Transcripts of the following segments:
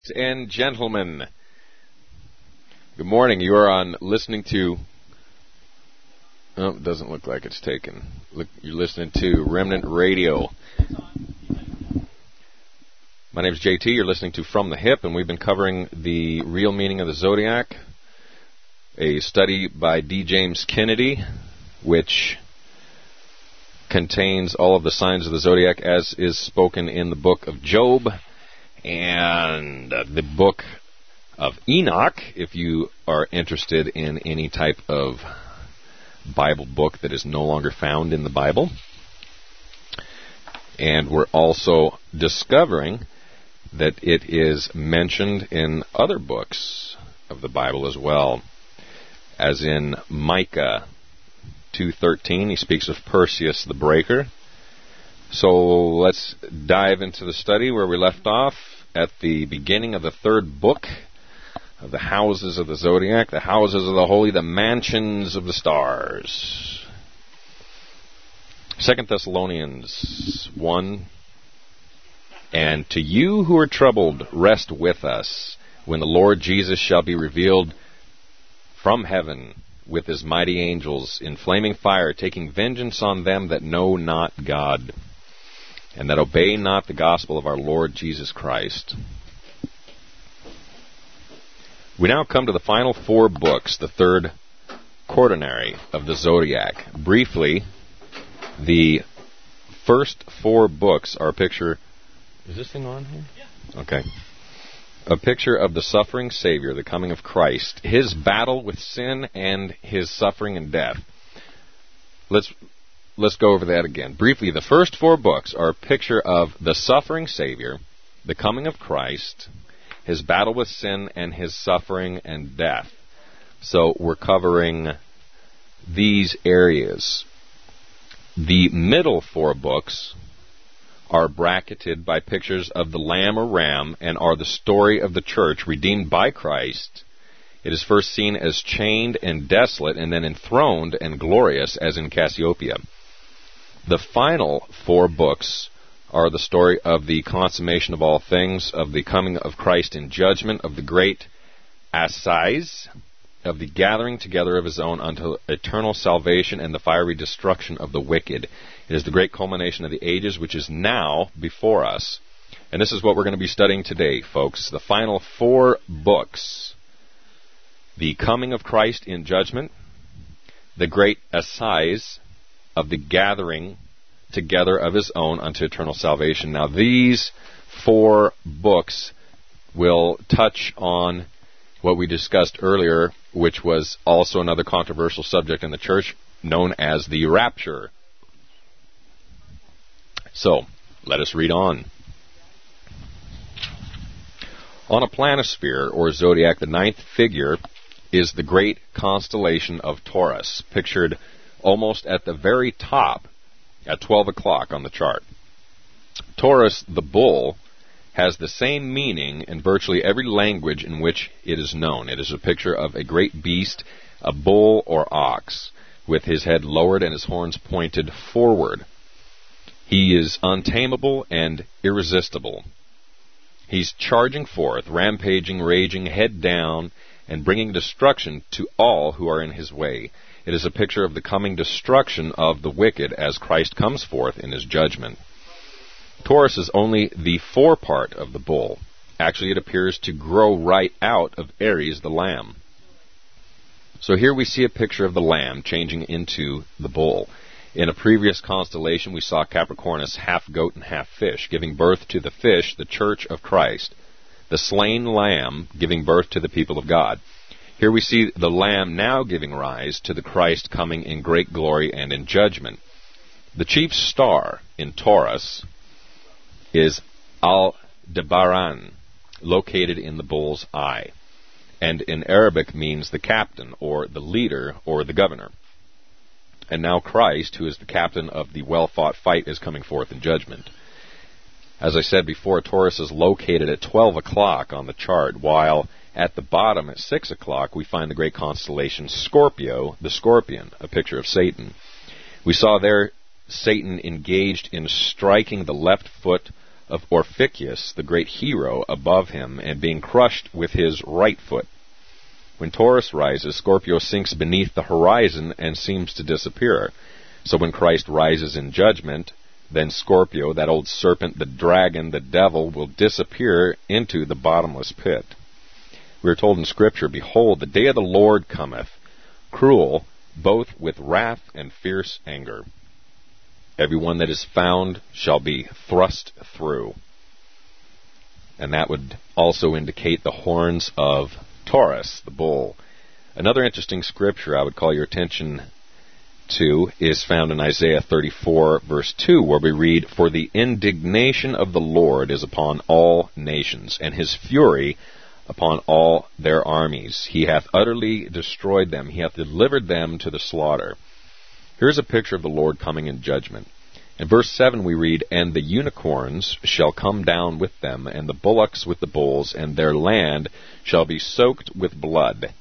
And gentlemen, good morning. You are on listening to... Oh, it doesn't look like it's taken. You're listening to Remnant Radio. My name is JT. You're listening to From the Hip, and we've been covering the real meaning of the zodiac, a study by D. James Kennedy, which contains all of the signs of the zodiac as is spoken in the book of Job and the book of Enoch, if you are interested in any type of Bible book that is no longer found in the Bible. And we're also discovering that it is mentioned in other books of the Bible as well, as in Micah 2:13. He speaks of Perseus the breaker. So let's dive into the study where we left off at the beginning of the third book of the houses of the zodiac, the houses of the holy, the mansions of the stars. 2 Thessalonians 1. And to you who are troubled, rest with us when the Lord Jesus shall be revealed from heaven with his mighty angels in flaming fire, taking vengeance on them that know not God, and that obey not the gospel of our Lord Jesus Christ. We now come to the final four books, the third quaternary of the zodiac. Briefly, the first four books are a picture... Is this thing on here? Yeah. Okay. A picture of the suffering Savior, the coming of Christ, his battle with sin, and his suffering and death. Let's go over that again. Briefly, the first four books are a picture of the suffering Savior, the coming of Christ, his battle with sin, and his suffering and death. So we're covering these areas. The middle four books are bracketed by pictures of the Lamb or Ram and are the story of the church redeemed by Christ. It is first seen as chained and desolate and then enthroned and glorious as in Cassiopeia. The final four books are the story of the consummation of all things, of the coming of Christ in judgment, of the great assize, of the gathering together of his own unto eternal salvation and the fiery destruction of the wicked. It is the great culmination of the ages which is now before us. And this is what we're going to be studying today, folks. The final four books. The coming of Christ in judgment, the great assize of the gathering together of his own unto eternal salvation. Now these four books will touch on what we discussed earlier, which was also another controversial subject in the church, known as the rapture. So, let us read on. On a planisphere, or zodiac, the ninth figure is the great constellation of Taurus, pictured almost at the very top at 12 o'clock on the chart. Taurus, the bull, has the same meaning in virtually every language in which it is known. It is a picture of a great beast, a bull or ox, with his head lowered and his horns pointed forward. He is untamable and irresistible. He's charging forth, rampaging, raging, head down, and bringing destruction to all who are in his way. It is a picture of the coming destruction of the wicked as Christ comes forth in his judgment. Taurus is only the forepart of the bull. Actually, it appears to grow right out of Aries, the lamb. So here we see a picture of the lamb changing into the bull. In a previous constellation, we saw Capricornus, half goat and half fish, giving birth to the fish, the church of Christ. The slain lamb giving birth to the people of God. Here we see the lamb now giving rise to the Christ coming in great glory and in judgment. The chief star in Taurus is Aldebaran, located in the bull's eye, and in Arabic means the captain, or the leader, or the governor. And now Christ, who is the captain of the well-fought fight, is coming forth in judgment. As I said before, Taurus is located at 12 o'clock on the chart, while at the bottom at 6 o'clock we find the great constellation Scorpio, the scorpion, a picture of Satan. We saw there Satan engaged in striking the left foot of Orpheus, the great hero, above him, and being crushed with his right foot. When Taurus rises, Scorpio sinks beneath the horizon and seems to disappear. So when Christ rises in judgment, then Scorpio, that old serpent, the dragon, the devil, will disappear into the bottomless pit. We are told in Scripture, "Behold, the day of the Lord cometh, cruel, both with wrath and fierce anger. Every one that is found shall be thrust through." And that would also indicate the horns of Taurus, the bull. Another interesting scripture I would call your attention to is found in Isaiah 34, verse 2, where we read, "For the indignation of the Lord is upon all nations, and his fury upon all their armies. He hath utterly destroyed them. He hath delivered them to the slaughter." Here's a picture of the Lord coming in judgment. In verse 7 we read, "And the unicorns shall come down with them, and the bullocks with the bulls, and their land shall be soaked with blood,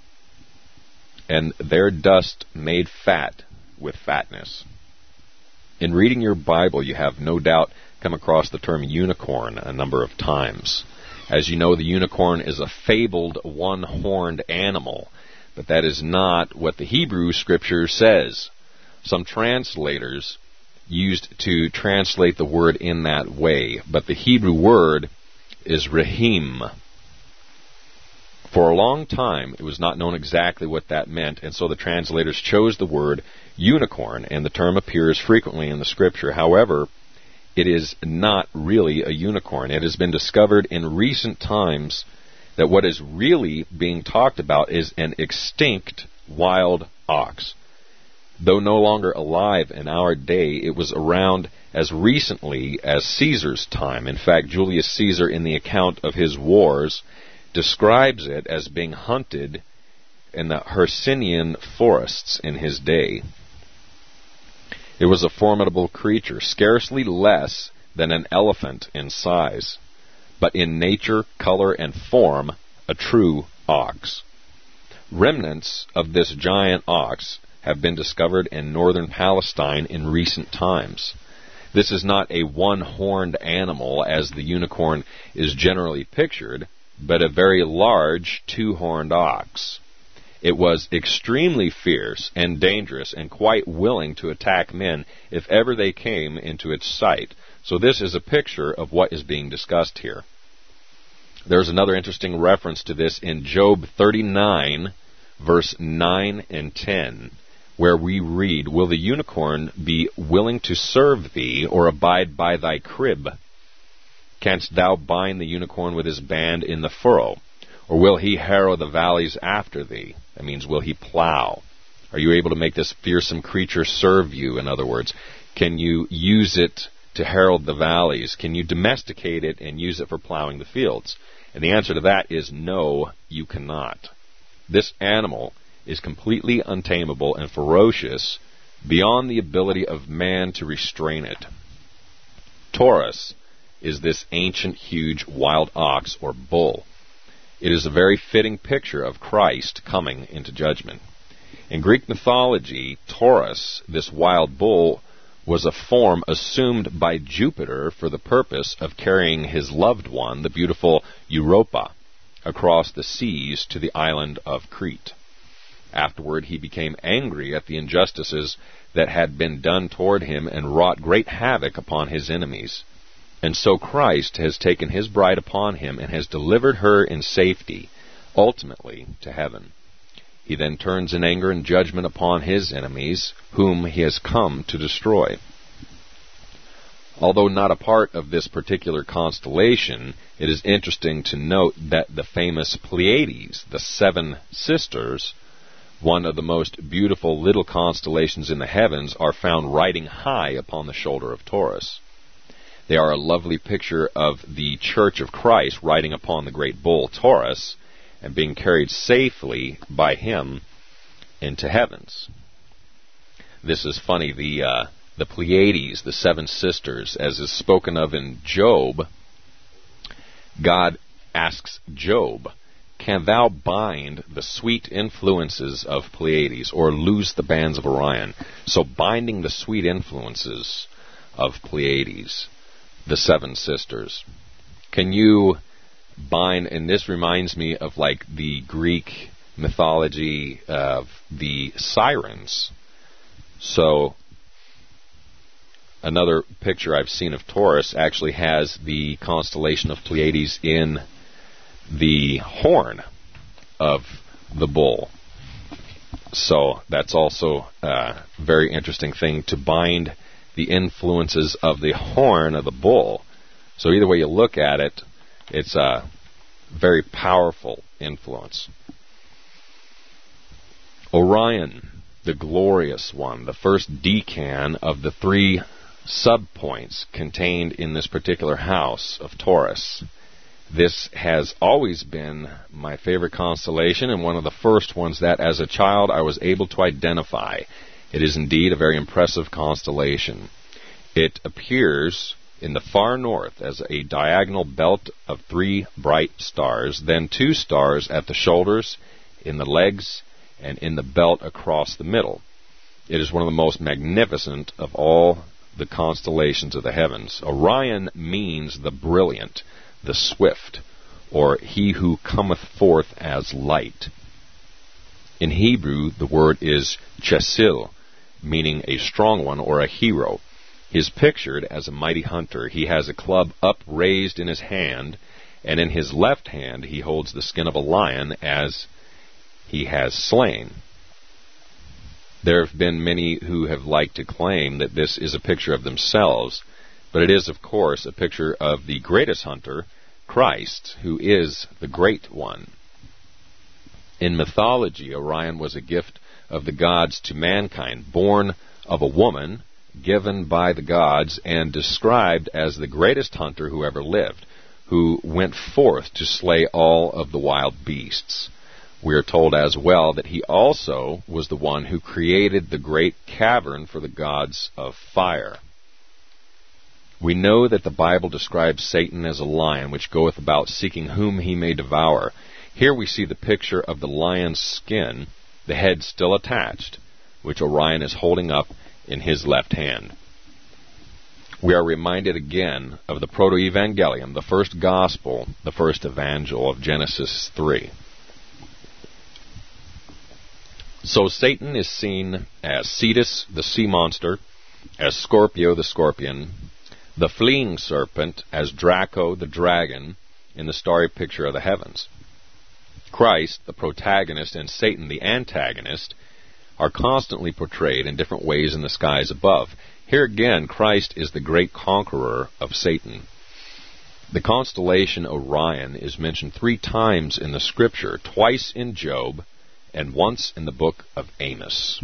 and their dust made fat with fatness." In reading your Bible, you have no doubt come across the term unicorn a number of times. As you know, the unicorn is a fabled one-horned animal, but that is not what the Hebrew Scripture says. Some translators used to translate the word in that way, but the Hebrew word is rahim. For a long time, it was not known exactly what that meant, and so the translators chose the word unicorn, and the term appears frequently in the Scripture. However, it is not really a unicorn. It has been discovered in recent times that what is really being talked about is an extinct wild ox. Though no longer alive in our day, it was around as recently as Caesar's time. In fact, Julius Caesar, in the account of his wars, describes it as being hunted in the Hercynian forests in his day. It was a formidable creature, scarcely less than an elephant in size, but in nature, color, and form, a true ox. Remnants of this giant ox have been discovered in northern Palestine in recent times. This is not a one-horned animal as the unicorn is generally pictured, but a very large two-horned ox. It was extremely fierce and dangerous and quite willing to attack men if ever they came into its sight. So this is a picture of what is being discussed here. There's another interesting reference to this in Job 39, verse 9 and 10, where we read, "Will the unicorn be willing to serve thee, or abide by thy crib? Canst thou bind the unicorn with his band in the furrow? Or will he harrow the valleys after thee?" That means, will he plow? Are you able to make this fearsome creature serve you? In other words, can you use it to herald the valleys? Can you domesticate it and use it for plowing the fields? And the answer to that is no, you cannot. This animal is completely untamable and ferocious beyond the ability of man to restrain it. Taurus is this ancient, huge wild ox or bull. It is a very fitting picture of Christ coming into judgment. In Greek mythology, Taurus, this wild bull, was a form assumed by Jupiter for the purpose of carrying his loved one, the beautiful Europa, across the seas to the island of Crete. Afterward, he became angry at the injustices that had been done toward him and wrought great havoc upon his enemies. And so Christ has taken his bride upon him and has delivered her in safety, ultimately to heaven. He then turns in anger and judgment upon his enemies, whom he has come to destroy. Although not a part of this particular constellation, it is interesting to note that the famous Pleiades, the seven sisters, one of the most beautiful little constellations in the heavens, are found riding high upon the shoulder of Taurus. They are a lovely picture of the Church of Christ riding upon the great bull Taurus and being carried safely by him into heavens. This is funny. The Pleiades, the seven sisters, as is spoken of in Job, God asks Job, "Can thou bind the sweet influences of Pleiades, or loose the bands of Orion?" So binding the sweet influences of Pleiades. the seven sisters. Can you bind, and this reminds me of like the Greek mythology of the sirens. So another picture I've seen of Taurus actually has the constellation of Pleiades in the horn of the bull. So that's also a very interesting thing, to bind the influences of the horn of the bull. So either way you look at it, it's a very powerful influence. Orion, the glorious one, the first decan of the three subpoints contained in this particular house of Taurus. This has always been my favorite constellation, and one of the first ones that as a child I was able to identify. It is indeed a very impressive constellation. It appears in the far north as a diagonal belt of three bright stars, then two stars at the shoulders, in the legs, and in the belt across the middle. It is one of the most magnificent of all the constellations of the heavens. Orion means the brilliant, the swift, or he who cometh forth as light. In Hebrew, the word is chesil, meaning a strong one or a hero. He is pictured as a mighty hunter. He has a club upraised in his hand, and in his left hand he holds the skin of a lion as he has slain. There have been many who have liked to claim that this is a picture of themselves, but it is, of course, a picture of the greatest hunter, Christ, who is the great one. In mythology, Orion was a gift of the gods to mankind, born of a woman, given by the gods, and described as the greatest hunter who ever lived, who went forth to slay all of the wild beasts. We are told as well that he also was the one who created the great cavern for the gods of fire. We know that the Bible describes Satan as a lion which goeth about seeking whom he may devour. Here we see the picture of the lion's skin, the head still attached, which Orion is holding up in his left hand. We are reminded again of the Proto-Evangelium, the first gospel, the first evangel of Genesis 3. So Satan is seen as Cetus, the sea monster, as Scorpio, the scorpion, the fleeing serpent as Draco, the dragon, in the starry picture of the heavens. Christ, the protagonist, and Satan, the antagonist, are constantly portrayed in different ways in the skies above. Here again, Christ is the great conqueror of Satan. The constellation Orion is mentioned 3 times in the Scripture, twice in Job, and once in the book of Amos.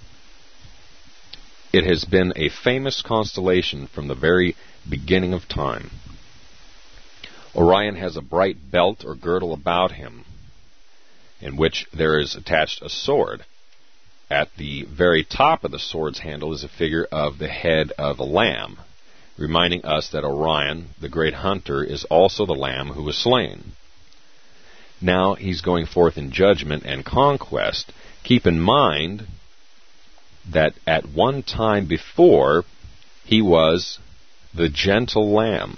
It has been a famous constellation from the very beginning of time. Orion has a bright belt or girdle about him, in which there is attached a sword. At the very top of the sword's handle is a figure of the head of a lamb, reminding us that Orion, the great hunter, is also the lamb who was slain. Now he's going forth in judgment and conquest. Keep in mind that at one time before, he was the gentle lamb.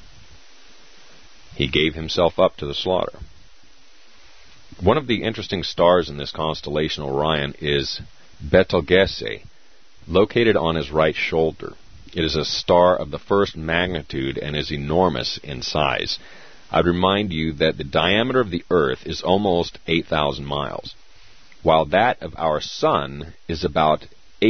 He gave himself up to the slaughter. One of the interesting stars in this constellation Orion is Betelgeuse, located on his right shoulder. It is a star of the first magnitude and is enormous in size. I'd remind you that the diameter of the Earth is almost 8,000 miles, while that of our Sun is about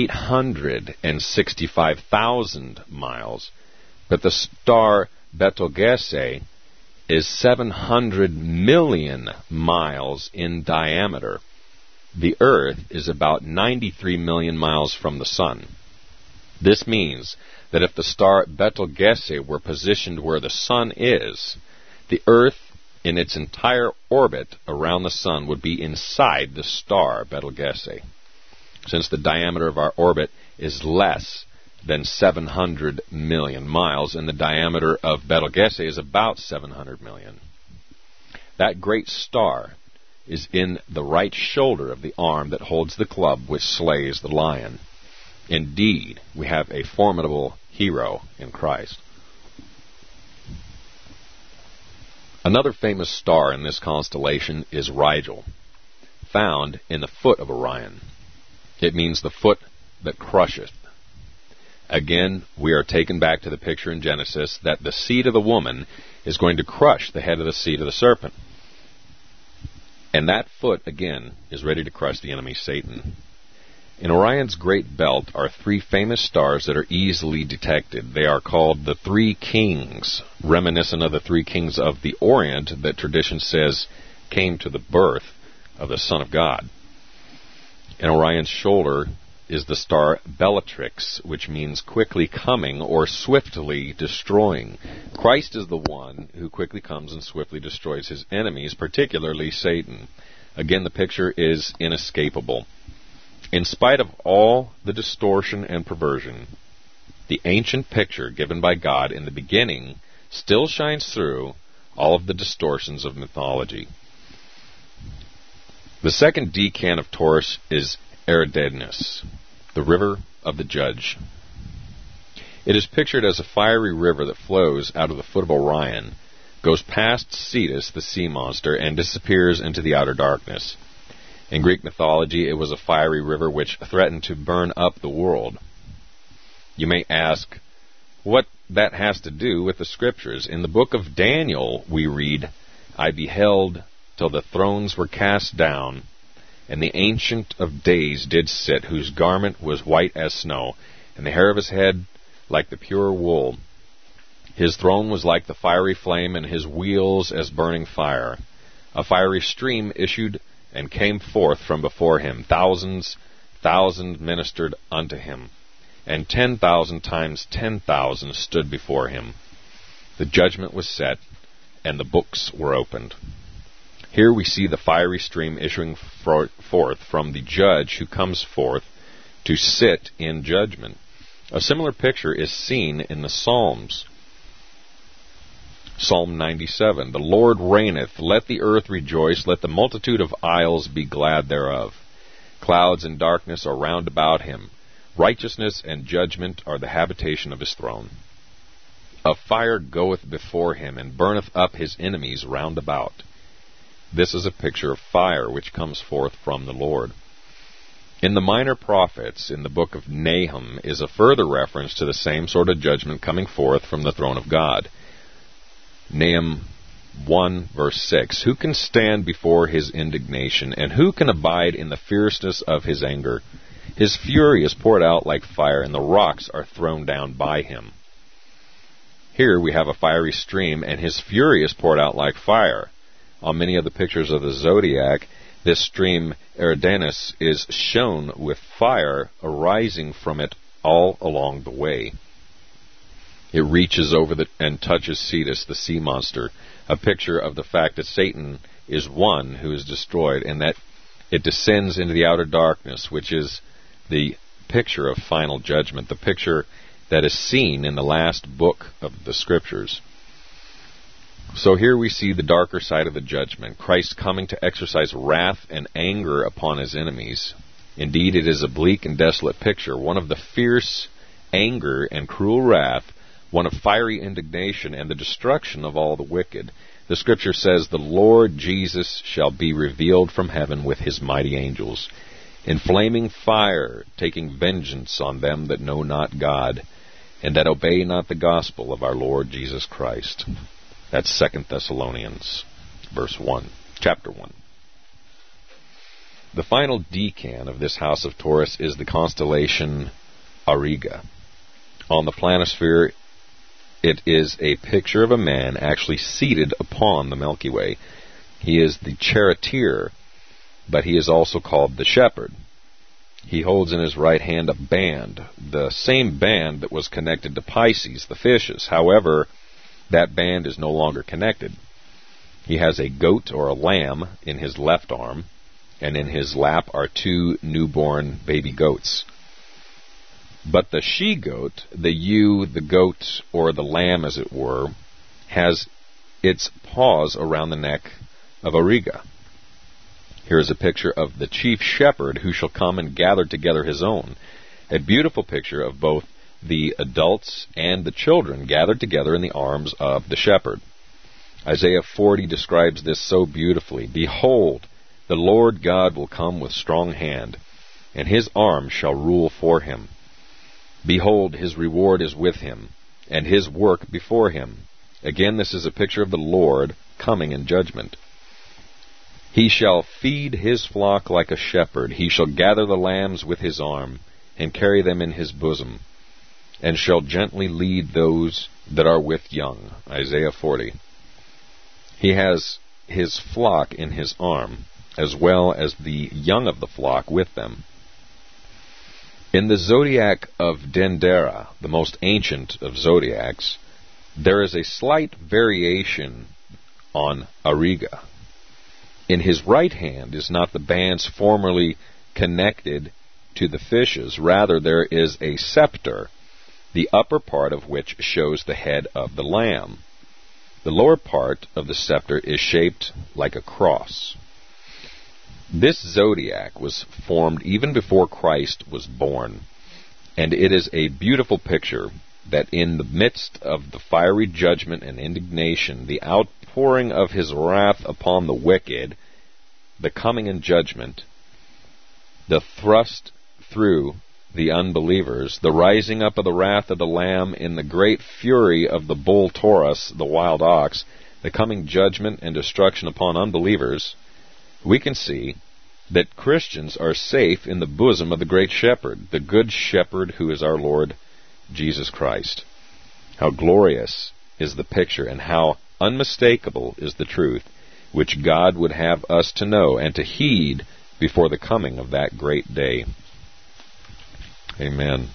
865,000 miles. But the star Betelgeuse is 700 million miles in diameter. The Earth is about 93 million miles from the Sun. This means that if the star Betelgeuse were positioned where the Sun is, the Earth in its entire orbit around the Sun would be inside the star Betelgeuse, since the diameter of our orbit is less than 700 million miles, and the diameter of Betelgeuse is about 700 million. That great star is in the right shoulder of the arm that holds the club which slays the lion. Indeed, we have a formidable hero in Christ. Another famous star in this constellation is Rigel, found in the foot of Orion. It means the foot that crusheth. Again, we are taken back to the picture in Genesis that the seed of the woman is going to crush the head of the seed of the serpent. And that foot, again, is ready to crush the enemy Satan. In Orion's great belt are three famous stars that are easily detected. They are called the Three Kings, reminiscent of the three kings of the Orient that tradition says came to the birth of the Son of God. In Orion's shoulder is the star Bellatrix, which means quickly coming or swiftly destroying. Christ is the one who quickly comes and swiftly destroys his enemies, particularly Satan. Again, the picture is inescapable. In spite of all the distortion and perversion, the ancient picture given by God in the beginning still shines through all of the distortions of mythology. The second decan of Taurus is Eridanus, the river of the judge. It is pictured as a fiery river that flows out of the foot of Orion, goes past Cetus, the sea monster, and disappears into the outer darkness. In Greek mythology, it was a fiery river which threatened to burn up the world. You may ask what that has to do with the Scriptures. In the book of Daniel, we read, I beheld till the thrones were cast down, and the Ancient of Days did sit, whose garment was white as snow, and the hair of his head like the pure wool. His throne was like the fiery flame, and his wheels as burning fire. A fiery stream issued and came forth from before him. Thousands ministered unto him, and 10,000 times 10,000 stood before him. The judgment was set, and the books were opened. Here we see the fiery stream issuing forth from the judge who comes forth to sit in judgment. A similar picture is seen in the Psalms. Psalm 97, The Lord reigneth, let the earth rejoice, let the multitude of isles be glad thereof. Clouds and darkness are round about him. Righteousness and judgment are the habitation of his throne. A fire goeth before him, and burneth up his enemies round about. This is a picture of fire which comes forth from the Lord. In the Minor Prophets, in the book of Nahum, is a further reference to the same sort of judgment coming forth from the throne of God. Nahum 1, verse 6, Who can stand before his indignation, and who can abide in the fierceness of his anger? His fury is poured out like fire, and the rocks are thrown down by him. Here we have a fiery stream, and his fury is poured out like fire. On many of the pictures of the zodiac, this stream, Eridanus, is shown with fire arising from it all along the way. It reaches over and touches Cetus, the sea monster, a picture of the fact that Satan is one who is destroyed, and that it descends into the outer darkness, which is the picture of final judgment, the picture that is seen in the last book of the Scriptures. So here we see the darker side of the judgment, Christ coming to exercise wrath and anger upon his enemies. Indeed, it is a bleak and desolate picture, one of the fierce anger and cruel wrath, one of fiery indignation and the destruction of all the wicked. The Scripture says, The Lord Jesus shall be revealed from heaven with his mighty angels, in flaming fire, taking vengeance on them that know not God, and that obey not the gospel of our Lord Jesus Christ. That's 2 Thessalonians, chapter 1. The final decan of this house of Taurus is the constellation Auriga. On the planisphere, it is a picture of a man actually seated upon the Milky Way. He is the charioteer, but he is also called the shepherd. He holds in his right hand a band, the same band that was connected to Pisces, the fishes. However, that band is no longer connected. He has a goat or a lamb in his left arm, and in his lap are two newborn baby goats. But the she-goat, the ewe, the goat, or the lamb as it were, has its paws around the neck of Auriga. Here is a picture of the chief shepherd who shall come and gather together his own. A beautiful picture of both the adults and the children gathered together in the arms of the shepherd. Isaiah 40 describes this so beautifully. Behold, the Lord God will come with strong hand, and his arm shall rule for him. Behold, his reward is with him, and his work before him. Again, this is a picture of the Lord coming in judgment. He shall feed his flock like a shepherd. He shall gather the lambs with his arm, and carry them in his bosom, and shall gently lead those that are with young. Isaiah 40. He has his flock in his arm, as well as the young of the flock with them. In the zodiac of Dendera, the most ancient of zodiacs, there is a slight variation on Auriga. In his right hand is not the bands formerly connected to the fishes. Rather, there is a scepter, the upper part of which shows the head of the lamb. The lower part of the scepter is shaped like a cross. This zodiac was formed even before Christ was born, and it is a beautiful picture that in the midst of the fiery judgment and indignation, the outpouring of his wrath upon the wicked, the coming in judgment, the thrust through the unbelievers, the rising up of the wrath of the Lamb in the great fury of the bull Taurus, the wild ox, the coming judgment and destruction upon unbelievers, we can see that Christians are safe in the bosom of the great shepherd, the good shepherd who is our Lord Jesus Christ. How glorious is the picture, and how unmistakable is the truth, which God would have us to know and to heed before the coming of that great day. Amen.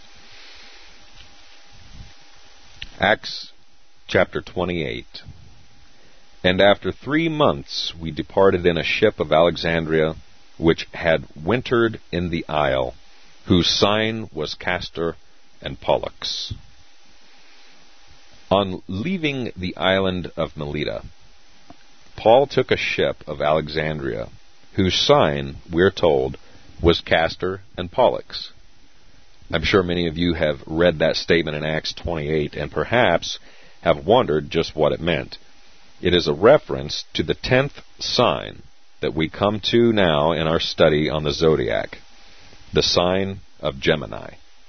Acts chapter 28. And after 3 months we departed in a ship of Alexandria, which had wintered in the isle, whose sign was Castor and Pollux. On leaving the island of Melita, Paul took a ship of Alexandria, whose sign, we're told, was Castor and Pollux. I'm sure many of you have read that statement in Acts 28 and perhaps have wondered just what it meant. It is a reference to the 10th sign that we come to now in our study on the zodiac, the sign of Gemini.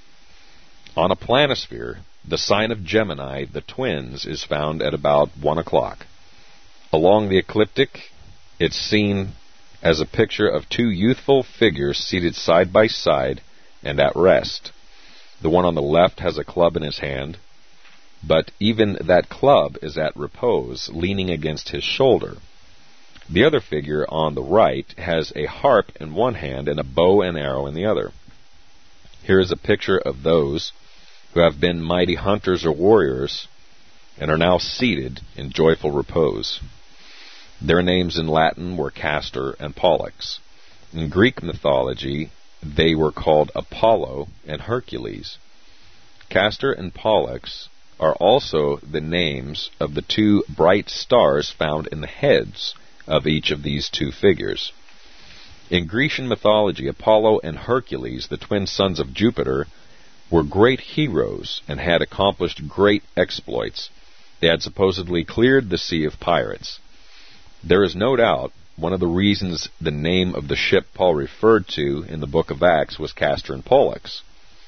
On a planisphere, the sign of Gemini, the twins, is found at about 1 o'clock. Along the ecliptic, it's seen as a picture of 2 youthful figures seated side by side and at rest. The one on the left has a club in his hand, but even that club is at repose, leaning against his shoulder. The other figure on the right has a harp in one hand and a bow and arrow in the other. Here is a picture of those who have been mighty hunters or warriors and are now seated in joyful repose. Their names in Latin were Castor and Pollux. In Greek mythology, they were called Apollo and Hercules. Castor and Pollux are also the names of the 2 bright stars found in the heads of each of these 2 figures. In Grecian mythology, Apollo and Hercules, the twin sons of Jupiter, were great heroes and had accomplished great exploits. They had supposedly cleared the sea of pirates. There is no doubt one of the reasons the name of the ship Paul referred to in the book of Acts was Castor and Pollux.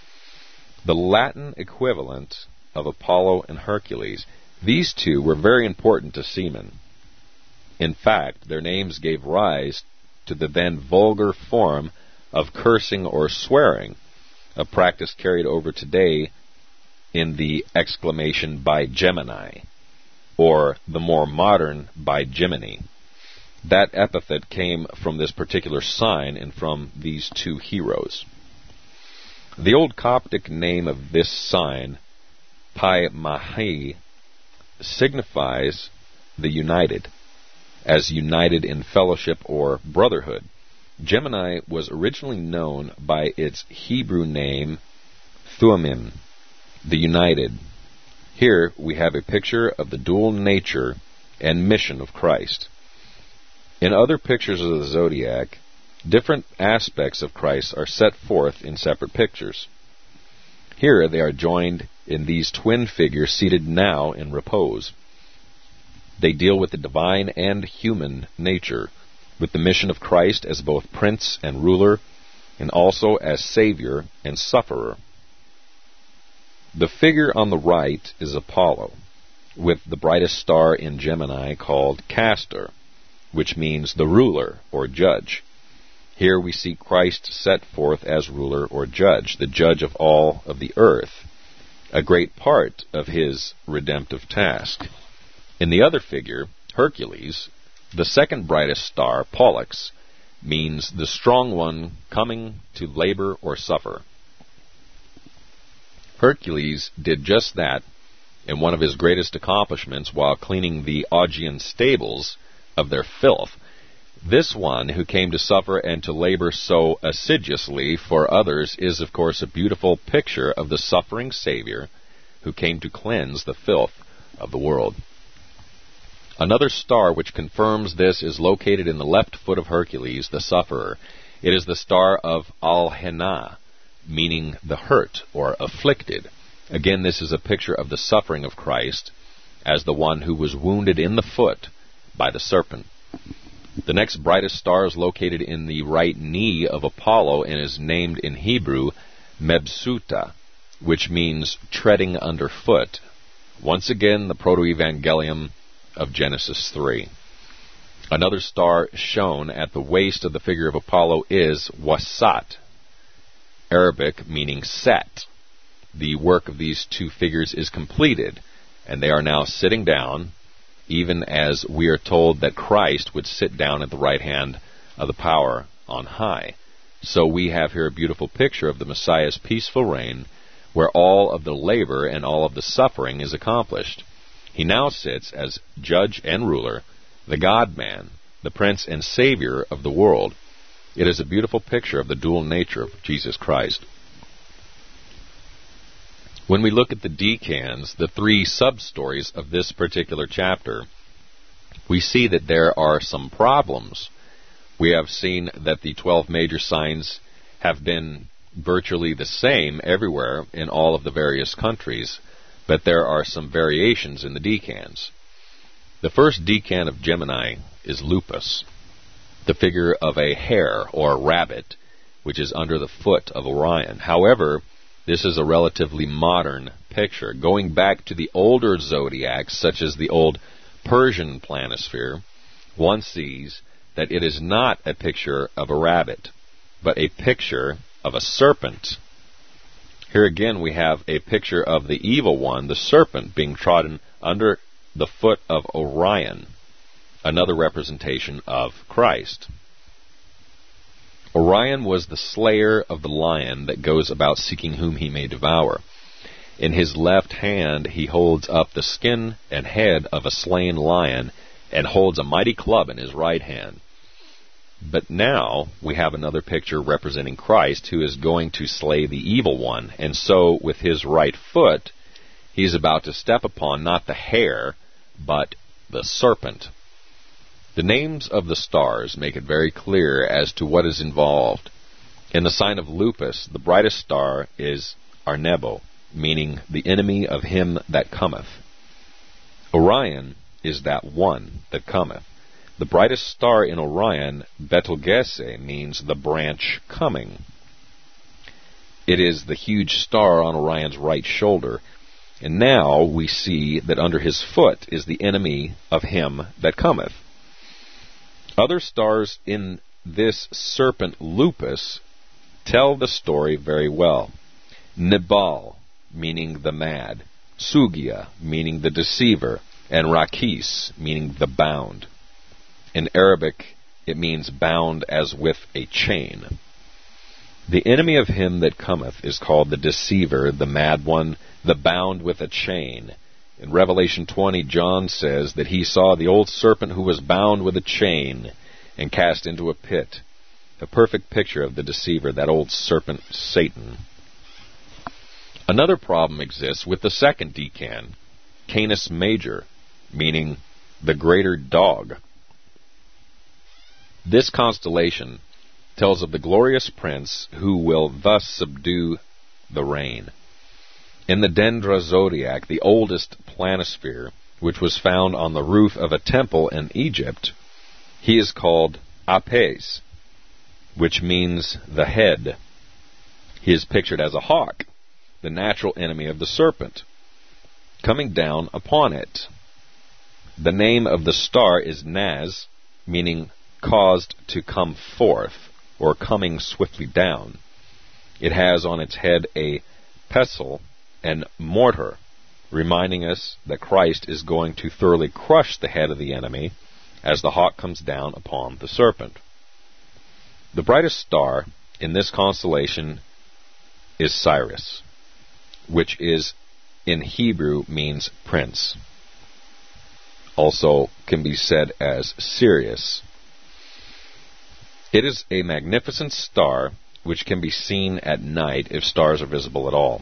The Latin equivalent of Apollo and Hercules, these 2 were very important to seamen. In fact, their names gave rise to the then vulgar form of cursing or swearing, a practice carried over today in the exclamation by Gemini, or the more modern by Gemini. That epithet came from this particular sign and from these 2 heroes. The old Coptic name of this sign, Pi Mahi, signifies the united, as united in fellowship or brotherhood. Gemini was originally known by its Hebrew name, Thummim, the united. Here we have a picture of the dual nature and mission of Christ. In other pictures of the zodiac, different aspects of Christ are set forth in separate pictures. Here they are joined in these twin figures seated now in repose. They deal with the divine and human nature, with the mission of Christ as both prince and ruler, and also as Savior and sufferer. The figure on the right is Apollo, with the brightest star in Gemini called Castor, which means the ruler or judge. Here we see Christ set forth as ruler or judge, the judge of all of the earth, a great part of his redemptive task. In the other figure, Hercules, the second brightest star, Pollux, means the strong one coming to labor or suffer. Hercules did just that in one of his greatest accomplishments while cleaning the Augean stables of their filth. This one, who came to suffer and to labor so assiduously for others, is of course a beautiful picture of the suffering Savior who came to cleanse the filth of the world. Another star which confirms this is located in the left foot of Hercules, the sufferer. It is the star of Al-Henna, meaning the hurt or afflicted. Again, this is a picture of the suffering of Christ as the one who was wounded in the foot by the serpent. The next brightest star is located in the right knee of Apollo and is named in Hebrew Mebsuta, which means treading underfoot. Once again, the proto-evangelium of Genesis 3. Another star shown at the waist of the figure of Apollo is Wasat, Arabic meaning set. The work of these two figures is completed, and they are now sitting down, even as we are told that Christ would sit down at the right hand of the power on high. So we have here a beautiful picture of the Messiah's peaceful reign, where all of the labor and all of the suffering is accomplished. He now sits as judge and ruler, the God-man, the prince and savior of the world. It is a beautiful picture of the dual nature of Jesus Christ. When we look at the decans, the three sub-stories of this particular chapter, we see that there are some problems. We have seen that the 12 major signs have been virtually the same everywhere in all of the various countries, but there are some variations in the decans. The first decan of Gemini is Lupus, the figure of a hare or rabbit, which is under the foot of Orion. However, this is a relatively modern picture. Going back to the older zodiacs, such as the old Persian planisphere, one sees that it is not a picture of a rabbit, but a picture of a serpent. Here again we have a picture of the evil one, the serpent, being trodden under the foot of Orion, another representation of Christ. Orion was the slayer of the lion that goes about seeking whom he may devour. In his left hand he holds up the skin and head of a slain lion and holds a mighty club in his right hand. But now we have another picture representing Christ, who is going to slay the evil one. And so with his right foot, he's about to step upon not the hare, but the serpent. The names of the stars make it very clear as to what is involved. In the sign of Lupus, the brightest star is Arnebo, meaning the enemy of him that cometh. Orion is that one that cometh. The brightest star in Orion, Betelgeuse, means the branch coming. It is the huge star on Orion's right shoulder. And now we see that under his foot is the enemy of him that cometh. Other stars in this serpent Lupus tell the story very well. Nibal, meaning the mad. Sugia, meaning the deceiver. And Rakis, meaning the bound. In Arabic, it means bound as with a chain. The enemy of him that cometh is called the deceiver, the mad one, the bound with a chain. In Revelation 20, John says that he saw the old serpent who was bound with a chain and cast into a pit. A perfect picture of the deceiver, that old serpent Satan. Another problem exists with the second decan, Canis Major, meaning the greater dog. This constellation tells of the glorious prince who will thus subdue the rain. In the Dendra zodiac, the oldest planisphere, which was found on the roof of a temple in Egypt, he is called Apis, which means the head. He is pictured as a hawk, the natural enemy of the serpent, coming down upon it. The name of the star is Naz, meaning caused to come forth, or coming swiftly down. It has on its head a pestle and mortar, reminding us that Christ is going to thoroughly crush the head of the enemy as the hawk comes down upon the serpent. The brightest star in this constellation is Sirius, which is in Hebrew means prince. Also can be said as Sirius. It is a magnificent star which can be seen at night if stars are visible at all.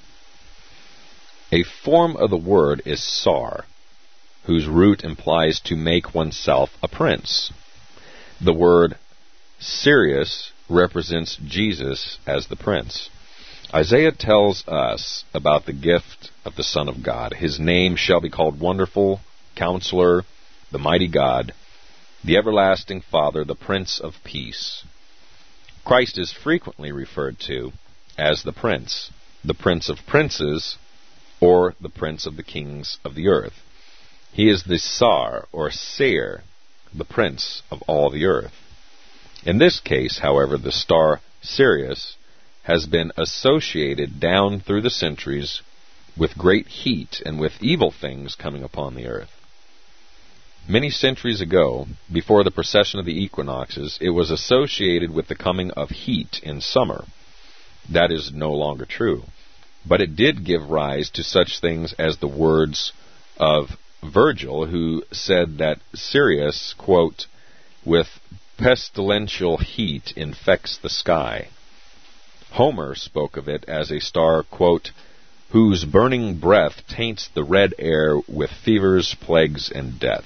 A form of the word is sar, whose root implies to make oneself a prince. The word Sirius represents Jesus as the prince. Isaiah tells us about the gift of the Son of God. His name shall be called Wonderful, Counselor, the Mighty God, the Everlasting Father, the Prince of Peace. Christ is frequently referred to as the Prince of Princes, or the Prince of the Kings of the earth. He is the Sar, or Seir, the Prince of all the earth. In this case, however, the star Sirius has been associated down through the centuries with great heat and with evil things coming upon the earth. Many centuries ago, before the precession of the equinoxes, it was associated with the coming of heat in summer. That is no longer true. But it did give rise to such things as the words of Virgil, who said that Sirius, quote, with pestilential heat infects the sky. Homer spoke of it as a star, quote, whose burning breath taints the red air with fevers, plagues, and death.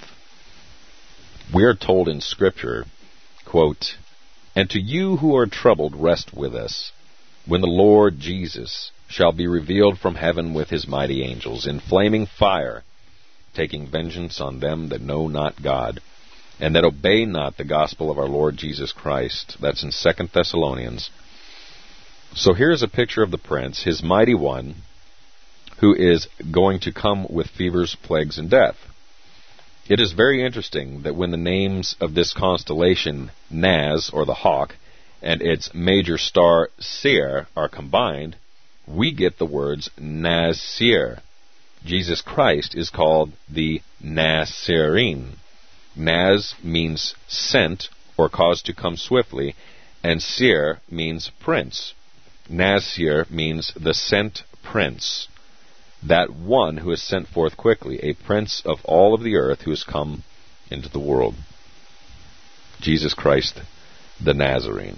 We are told in Scripture, quote, and to you who are troubled, rest with us, when the Lord Jesus shall be revealed from heaven with his mighty angels, in flaming fire, taking vengeance on them that know not God, and that obey not the gospel of our Lord Jesus Christ. That's in 2 Thessalonians. So here's a picture of the prince, his mighty one, who is going to come with fevers, plagues, and death. It is very interesting that when the names of this constellation, Naz, or the hawk, and its major star, Seir, are combined, we get the words Nazir. Jesus Christ is called the Nazarene. Naz means sent, or caused to come swiftly, and Seir means prince. Nazir means the sent prince, that one who is sent forth quickly, a prince of all of the earth who has come into the world. Jesus Christ, the Nazarene.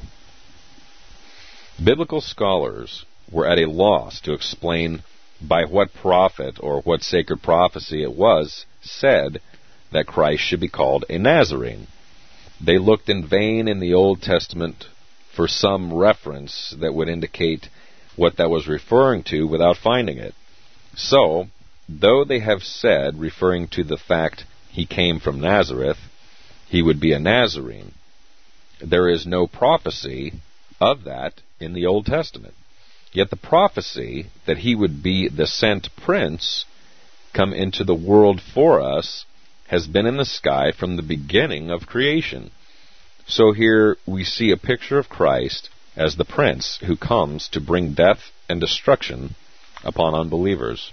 Biblical scholars were at a loss to explain by what prophet or what sacred prophecy it was said that Christ should be called a Nazarene. They looked in vain in the Old Testament for some reference that would indicate what that was referring to without finding it. So, though they have said, referring to the fact he came from Nazareth, he would be a Nazarene, there is no prophecy of that in the Old Testament. Yet the prophecy that he would be the sent prince, come into the world for us, has been in the sky from the beginning of creation. So here we see a picture of Christ as the prince who comes to bring death and destruction upon unbelievers.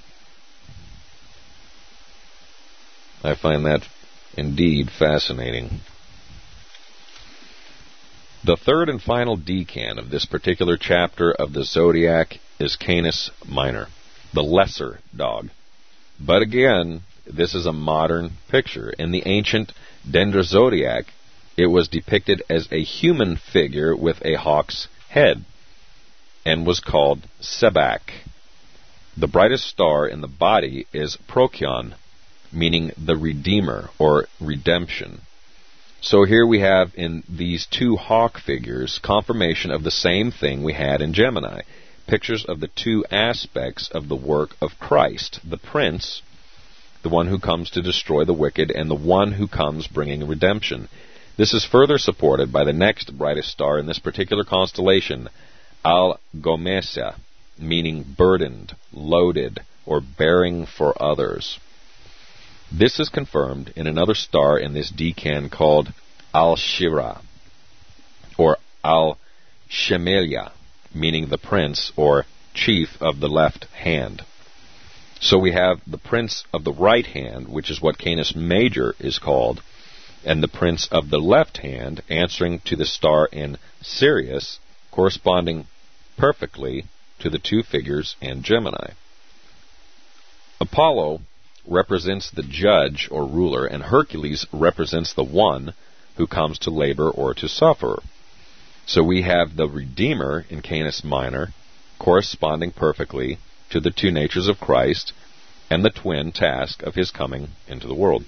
I find that indeed fascinating. The third and final decan of this particular chapter of the Zodiac is Canis Minor, the lesser dog. But again, this is a modern picture. In the ancient Dendrozodiac, it was depicted as a human figure with a hawk's head and was called Sebak. The brightest star in the body is Procyon, meaning the Redeemer or redemption. So here we have in these two hawk figures confirmation of the same thing we had in Gemini, pictures of the two aspects of the work of Christ, the Prince, the one who comes to destroy the wicked, and the one who comes bringing redemption. This is further supported by the next brightest star in this particular constellation, Al-Gomesa, meaning burdened, loaded, or bearing for others. This is confirmed in another star in this decan called Al-Shira, or Al-Shemelia, meaning the prince or chief of the left hand. So we have the prince of the right hand, which is what Canis Major is called, and the prince of the left hand, answering to the star in Sirius, corresponding perfectly to the two figures in Gemini. Apollo represents the judge or ruler, and Hercules represents the one who comes to labor or to suffer. So we have the Redeemer in Canis Minor, corresponding perfectly to the two natures of Christ and the twin task of his coming into the world.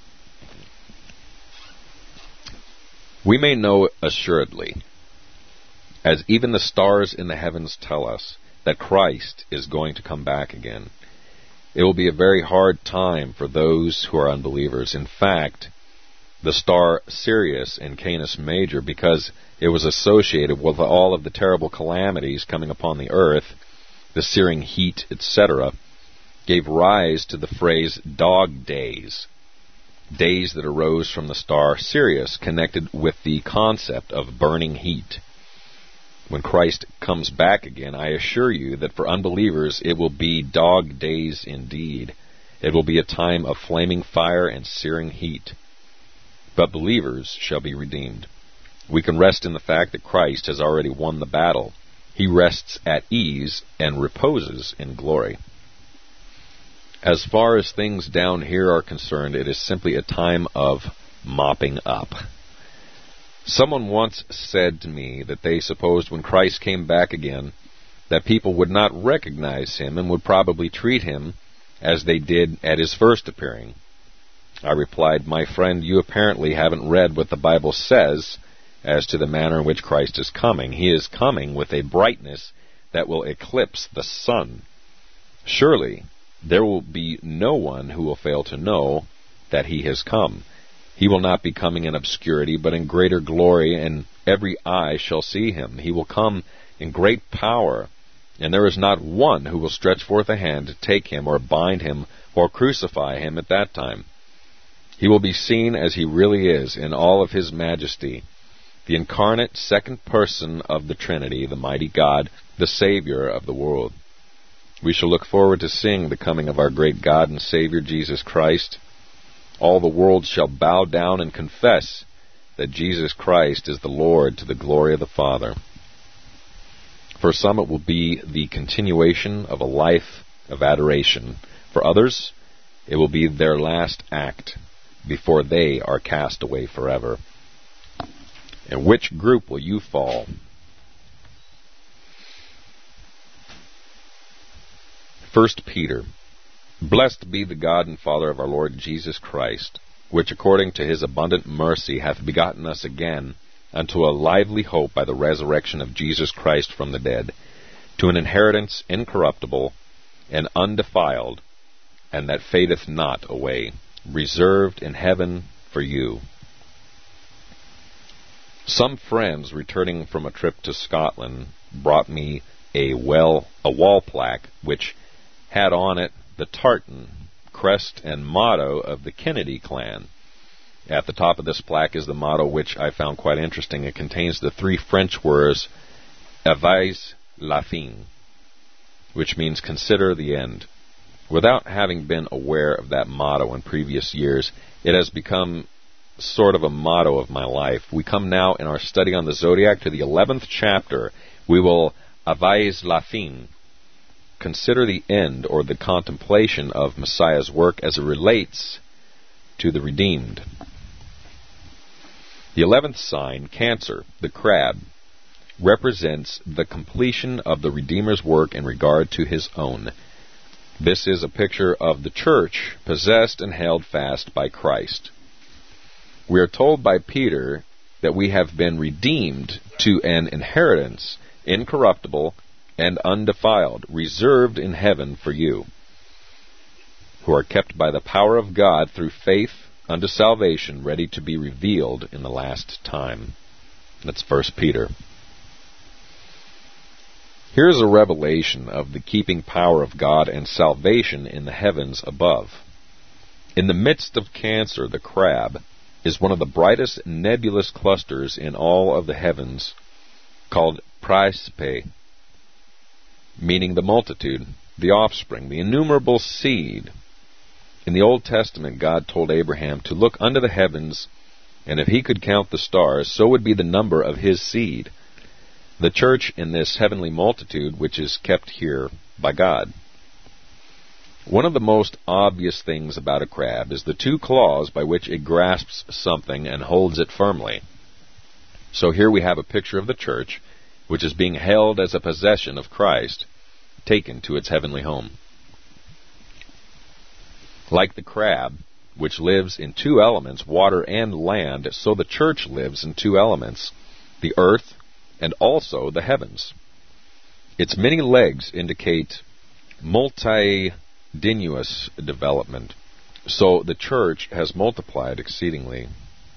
We may know assuredly, as even the stars in the heavens tell us, that Christ is going to come back again. It will be a very hard time for those who are unbelievers. In fact, the star Sirius in Canis Major, because it was associated with all of the terrible calamities coming upon the earth, the searing heat, etc., gave rise to the phrase dog days, days that arose from the star Sirius, connected with the concept of burning heat. When Christ comes back again, I assure you that for unbelievers it will be dog days indeed. It will be a time of flaming fire and searing heat. But believers shall be redeemed. We can rest in the fact that Christ has already won the battle. He rests at ease and reposes in glory. As far as things down here are concerned, it is simply a time of mopping up. Someone once said to me that they supposed when Christ came back again that people would not recognize him and would probably treat him as they did at his first appearing. I replied, "My friend, you apparently haven't read what the Bible says as to the manner in which Christ is coming. He is coming with a brightness that will eclipse the sun. Surely there will be no one who will fail to know that he has come. He will not be coming in obscurity, but in greater glory, and every eye shall see him. He will come in great power, and there is not one who will stretch forth a hand to take him or bind him or crucify him at that time. He will be seen as he really is in all of his majesty, the incarnate second person of the Trinity, the mighty God, the Savior of the world. We shall look forward to seeing the coming of our great God and Savior, Jesus Christ. All the world shall bow down and confess that Jesus Christ is the Lord, to the glory of the Father. For some it will be the continuation of a life of adoration. For others, it will be their last act before they are cast away forever. In which group will you fall? 1 Peter. Blessed be the God and Father of our Lord Jesus Christ, which according to his abundant mercy hath begotten us again unto a lively hope by the resurrection of Jesus Christ from the dead, to an inheritance incorruptible and undefiled, and that fadeth not away, reserved in heaven for you. Some friends returning from a trip to Scotland brought me a wall plaque which had on it the tartan, crest, and motto of the Kennedy clan. At the top of this plaque is the motto, which I found quite interesting. It contains the three French words, "Avise la fin," which means consider the end. Without having been aware of that motto in previous years, it has become sort of a motto of my life. We come now in our study on the zodiac to the 11th chapter. We will avise la fin, consider the end or the contemplation of Messiah's work as it relates to the redeemed. The 11th sign, Cancer, the crab, represents the completion of the Redeemer's work in regard to his own. This is a picture of the church possessed and held fast by Christ. We are told by Peter that we have been redeemed to an inheritance incorruptible and undefiled, reserved in heaven for you. who are kept by the power of God through faith unto salvation, ready to be revealed in the last time. That's 1 Peter. Here's a revelation of the keeping power of God and salvation in the heavens above. In the midst of Cancer, the crab is one of the brightest nebulous clusters in all of the heavens, called Praesepe, meaning the multitude, the offspring, the innumerable seed. In the Old Testament, God told Abraham to look unto the heavens, and if he could count the stars, so would be the number of his seed. The church in this heavenly multitude, which is kept here by God. One of the most obvious things about a crab is the two claws by which it grasps something and holds it firmly. So here we have a picture of the church, which is being held as a possession of Christ, taken to its heavenly home. Like the crab, which lives in two elements, water and land, so the church lives in two elements, the earth and also the heavens. Its many legs indicate multitudinous development, so the church has multiplied exceedingly.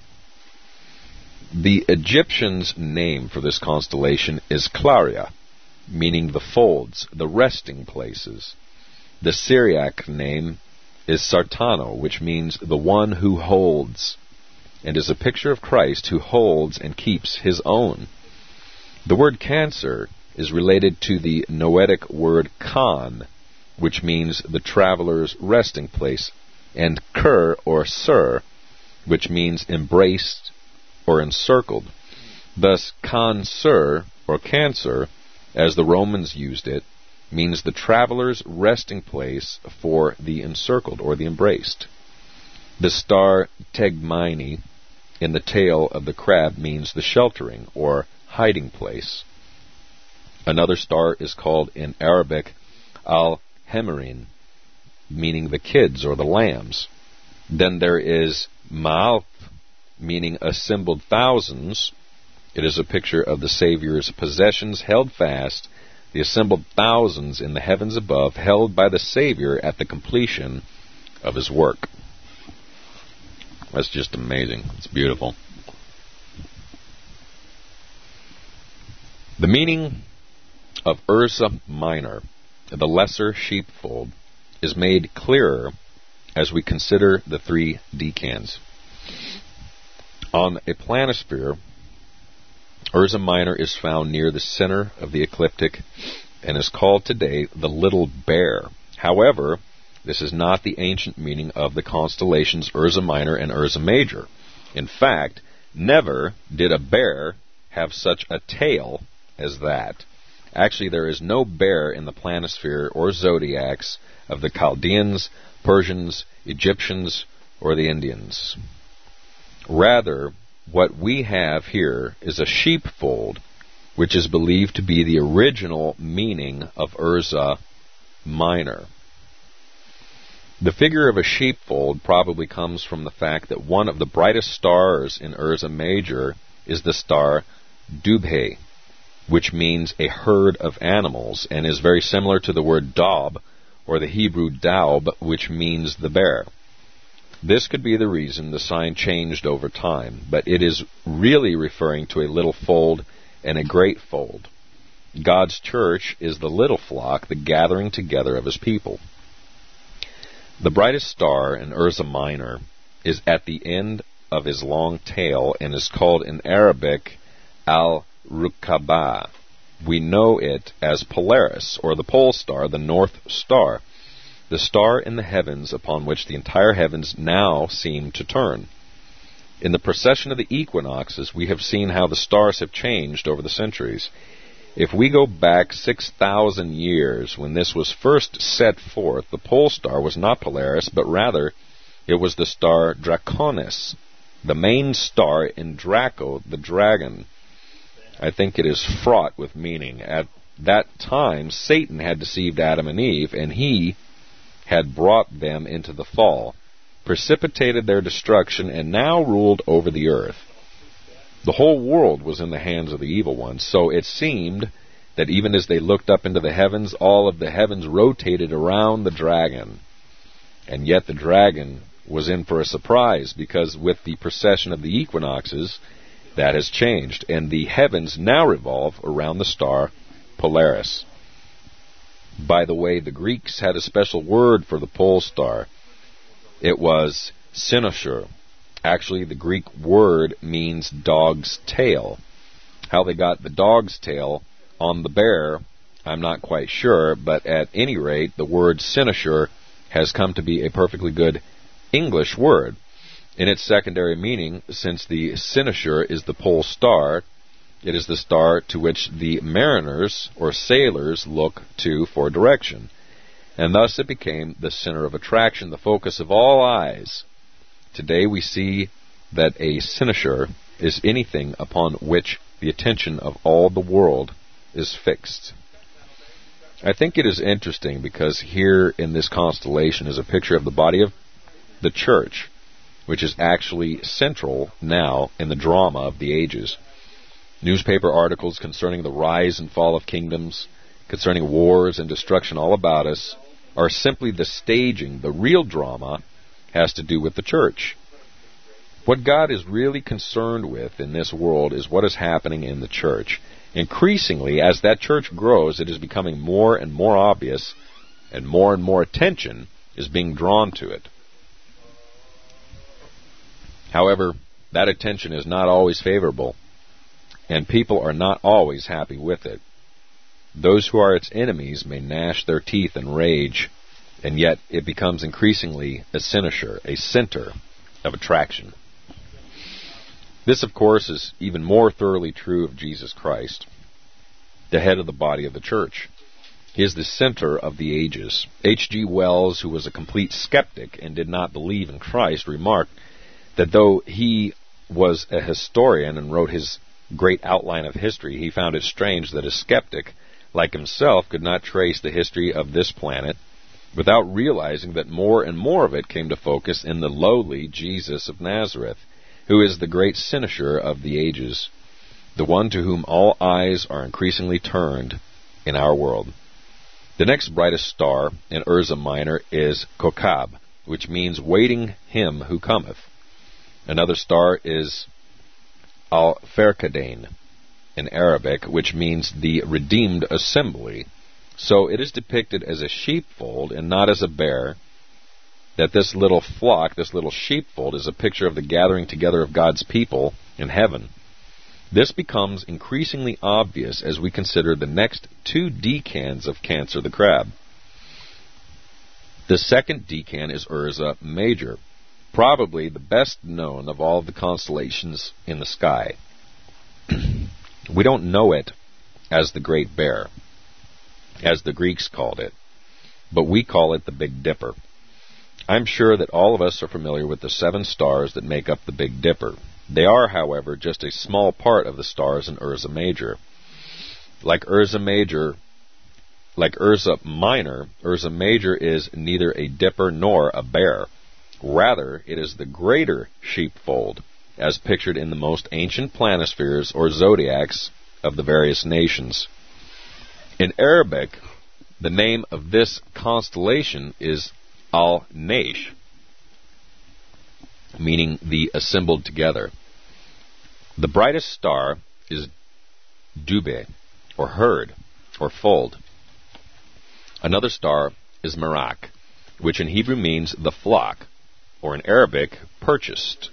The Egyptians' name for this constellation is Claria, meaning the folds, the resting places. The Syriac name is Sartano, which means the one who holds, and is a picture of Christ who holds and keeps his own. The word Cancer is related to the Noetic word Khan, which means the traveler's resting place, and Ker or Sir, which means embraced or encircled. Thus, Cancer or Cancer, as the Romans used it, means the traveler's resting place for the encircled or the embraced. The star Tegmine in the tail of the crab means the sheltering or hiding place. Another star is called in Arabic Al-Hemirin, meaning the kids or the lambs. Then there is Ma'alth, meaning assembled thousands. It is a picture of the Savior's possessions held fast, the assembled thousands in the heavens above, held by the Savior at the completion of his work. That's just amazing. It's beautiful. The meaning of Ursa Minor, the lesser sheepfold, is made clearer as we consider the three decans. On a planisphere, Ursa Minor is found near the center of the ecliptic and is called today the Little Bear. However, this is not the ancient meaning of the constellations Ursa Minor and Ursa Major. In fact, never did a bear have such a tail as that. Actually, there is no bear in the planisphere or zodiacs of the Chaldeans, Persians, Egyptians, or the Indians. Rather, what we have here is a sheepfold, which is believed to be the original meaning of Ursa Minor. The figure of a sheepfold probably comes from the fact that one of the brightest stars in Ursa Major is the star Dubhe, which means a herd of animals, and is very similar to the word Daub, or the Hebrew Daub, which means the bear. This could be the reason the sign changed over time, but it is really referring to a little fold and a great fold. God's church is the little flock, the gathering together of his people. The brightest star in Ursa Minor is at the end of his long tail and is called in Arabic Al-Rukaba. We know it as Polaris, or the pole star, the North Star, the star in the heavens upon which the entire heavens now seem to turn. In the procession of the equinoxes, we have seen how the stars have changed over the centuries. If we go back 6,000 years, when this was first set forth, the pole star was not Polaris, but rather it was the star Draconis, the main star in Draco, the dragon. I think it is fraught with meaning. At that time, Satan had deceived Adam and Eve, and he had brought them into the fall, precipitated their destruction, and now ruled over the earth. The whole world was in the hands of the evil one, so it seemed that even as they looked up into the heavens, all of the heavens rotated around the dragon. And yet the dragon was in for a surprise, because with the precession of the equinoxes, that has changed, and the heavens now revolve around the star Polaris. By the way, the Greeks had a special word for the pole star. It was cynosure. Actually, the Greek word means dog's tail. How they got the dog's tail on the bear, I'm not quite sure, but at any rate, the word cynosure has come to be a perfectly good English word. In its secondary meaning, since the cynosure is the pole star, it is the star to which the mariners or sailors look to for direction. And thus it became the center of attraction, the focus of all eyes. Today we see that a cynosure is anything upon which the attention of all the world is fixed. I think it is interesting because here in this constellation is a picture of the body of the church, which is actually central now in the drama of the ages. Newspaper articles concerning the rise and fall of kingdoms, concerning wars and destruction all about us, are simply the staging. The real drama has to do with the church. What God is really concerned with in this world is what is happening in the church. Increasingly, as that church grows, it is becoming more and more obvious, and more attention is being drawn to it. However, that attention is not always favorable, and people are not always happy with it. Those who are its enemies may gnash their teeth in rage, and yet it becomes increasingly a cynosure, a center of attraction. This, of course, is even more thoroughly true of Jesus Christ, the head of the body of the church. He is the center of the ages. H.G. Wells, who was a complete skeptic and did not believe in Christ, remarked that though he was a historian and wrote his great outline of history, he found it strange that a skeptic like himself could not trace the history of this planet without realizing that more and more of it came to focus in the lowly Jesus of Nazareth, who is the great cynosure of the ages, the one to whom all eyes are increasingly turned in our world. The next brightest star in Ursa Minor is Kokab, which means waiting him who cometh. Another star is Al-Farkadain in Arabic, which means the redeemed assembly. So it is depicted as a sheepfold and not as a bear. That this little flock, this little sheepfold, is a picture of the gathering together of God's people in heaven. This becomes increasingly obvious as we consider the next two decans of Cancer the Crab. The second decan is Ursa Major, probably the best known of all of the constellations in the sky. We don't know it as the Great Bear, as the Greeks called it, but we call it the Big Dipper. I'm sure that all of us are familiar with the 7 stars that make up the Big Dipper. They are, however, just a small part of the stars in Ursa Major. Like Ursa Minor, Ursa Major is neither a dipper nor a bear. Rather, it is the greater sheepfold, as pictured in the most ancient planispheres or zodiacs of the various nations. In Arabic, the name of this constellation is Al-Naish, meaning the assembled together. The brightest star is Dubhe, or herd, or fold. Another star is Merak, which in Hebrew means the flock, or in Arabic, purchased.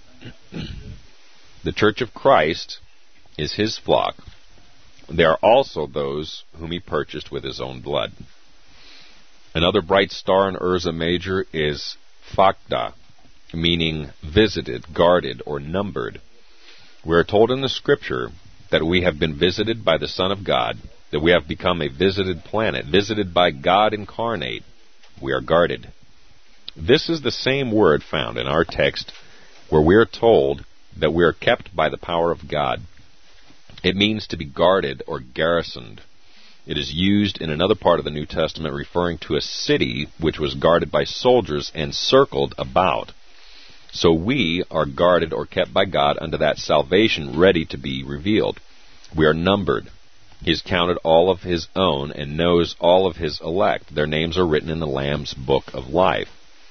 The Church of Christ is his flock. They are also those whom he purchased with his own blood. Another bright star in Ursa Major is Fakda, meaning visited, guarded, or numbered. We are told in the Scripture that we have been visited by the Son of God, that we have become a visited planet, visited by God incarnate. We are guarded. This is the same word found in our text where we are told that we are kept by the power of God. It means to be guarded or garrisoned. It is used in another part of the New Testament referring to a city which was guarded by soldiers and circled about. So we are guarded or kept by God unto that salvation ready to be revealed. We are numbered. He has counted all of his own and knows all of his elect. Their names are written in the Lamb's book of life.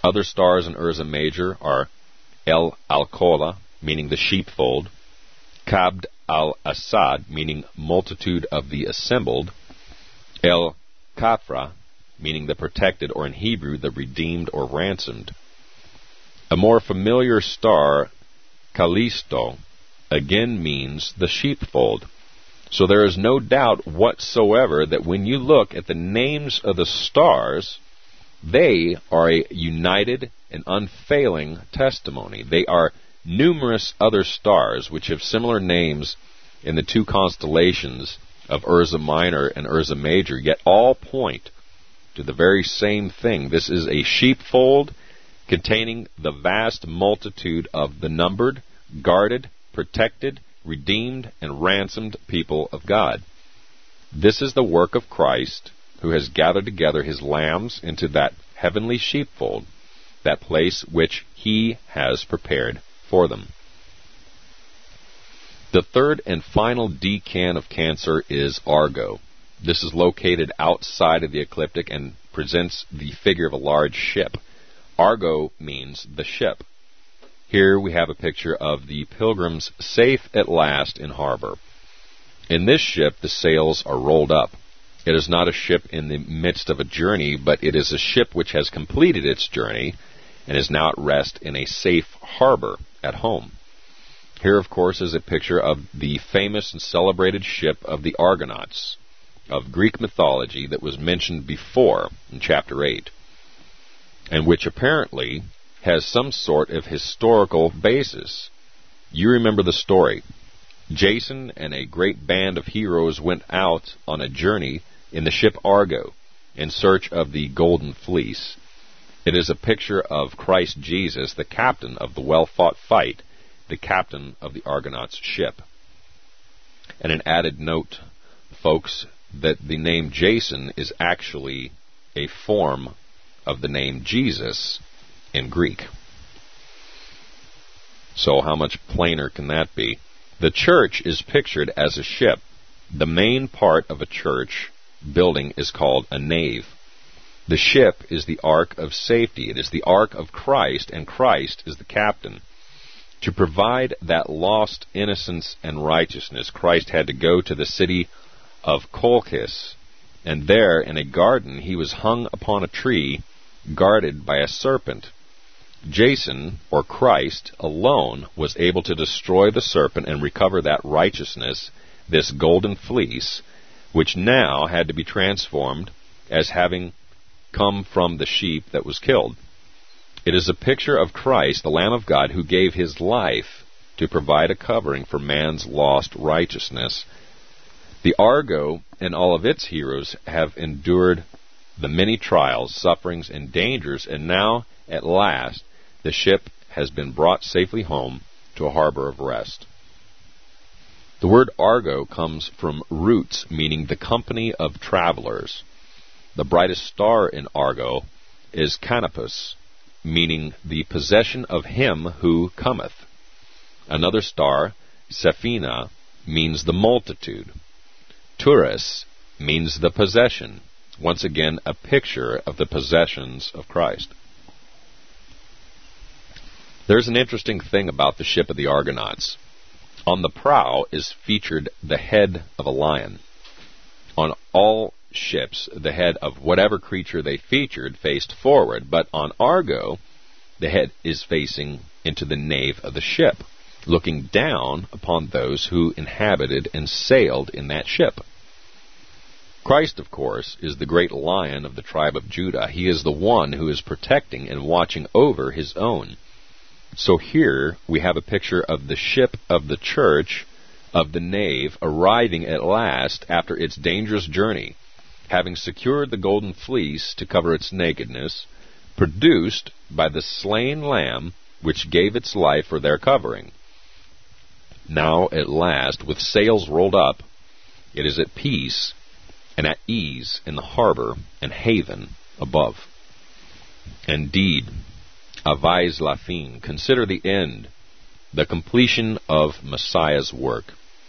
Other stars in Ursa Major are El Alcola, meaning the sheepfold, Kabd al-Assad, meaning multitude of the assembled, El Kafra, meaning the protected, or in Hebrew, the redeemed or ransomed. A more familiar star, Callisto, again means the sheepfold. So there is no doubt whatsoever that when you look at the names of the stars, they are a united and unfailing testimony. They are numerous other stars which have similar names in the two constellations of Ursa Minor and Ursa Major, yet all point to the very same thing. This is a sheepfold containing the vast multitude of the numbered, guarded, protected, redeemed, and ransomed people of God. This is the work of Christ, who has gathered together his lambs into that heavenly sheepfold, that place which he has prepared for them. The third and final decan of Cancer is Argo. This is located outside of the ecliptic and presents the figure of a large ship. Argo means the ship. Here we have a picture of the pilgrims safe at last in harbor. In this ship, the sails are rolled up. It is not a ship in the midst of a journey, but it is a ship which has completed its journey and is now at rest in a safe harbor at home. Here, of course, is a picture of the famous and celebrated ship of the Argonauts of Greek mythology that was mentioned before in chapter 8, and which apparently has some sort of historical basis. You remember the story. Jason and a great band of heroes went out on a journey in the ship Argo in search of the Golden Fleece. It is a picture of Christ Jesus, the captain of the well-fought fight, the captain of the Argonauts' ship. And an added note, folks, that the name Jason is actually a form of the name Jesus in Greek. So how much plainer can that be? The church is pictured as a ship. The main part of a church building is called a nave. The ship is the ark of safety. It is the ark of Christ, and Christ is the captain. To provide that lost innocence and righteousness, Christ had to go to the city of Colchis, and there in a garden he was hung upon a tree, guarded by a serpent. Jason, or Christ, alone was able to destroy the serpent and recover that righteousness, this golden fleece, which now had to be transformed as having come from the sheep that was killed. It is a picture of Christ, the Lamb of God, who gave his life to provide a covering for man's lost righteousness. The Argo and all of its heroes have endured the many trials, sufferings, and dangers, and now, at last, the ship has been brought safely home to a harbor of rest. The word Argo comes from roots, meaning the company of travelers. The brightest star in Argo is Canopus, meaning the possession of him who cometh. Another star, Sephina, means the multitude. Turris means the possession. Once again, a picture of the possessions of Christ. There's an interesting thing about the ship of the Argonauts. On the prow is featured the head of a lion. On all ships, the head of whatever creature they featured faced forward, but on Argo, the head is facing into the nave of the ship, looking down upon those who inhabited and sailed in that ship. Christ, of course, is the great lion of the tribe of Judah. He is the one who is protecting and watching over his own. So here we have a picture of the ship of the church, of the nave, arriving at last after its dangerous journey, having secured the golden fleece to cover its nakedness, produced by the slain lamb which gave its life for their covering. Now at last, with sails rolled up, it is at peace and at ease in the harbor and haven above. Indeed, avais la fin, consider the end, the completion of Messiah's work.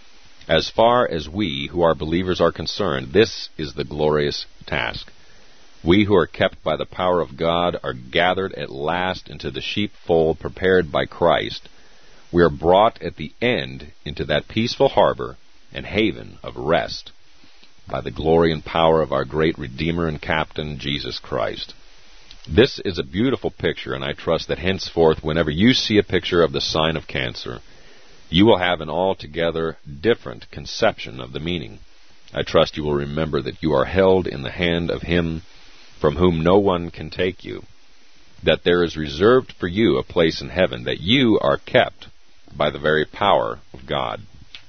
As far as we who are believers are concerned, this is the glorious task. We who are kept by the power of God are gathered at last into the sheepfold prepared by Christ. We are brought at the end into that peaceful harbor and haven of rest by the glory and power of our great Redeemer and Captain, Jesus Christ. This is a beautiful picture, and I trust that henceforth, whenever you see a picture of the sign of cancer, you will have an altogether different conception of the meaning. I trust you will remember that you are held in the hand of Him from whom no one can take you, that there is reserved for you a place in heaven, that you are kept by the very power of God.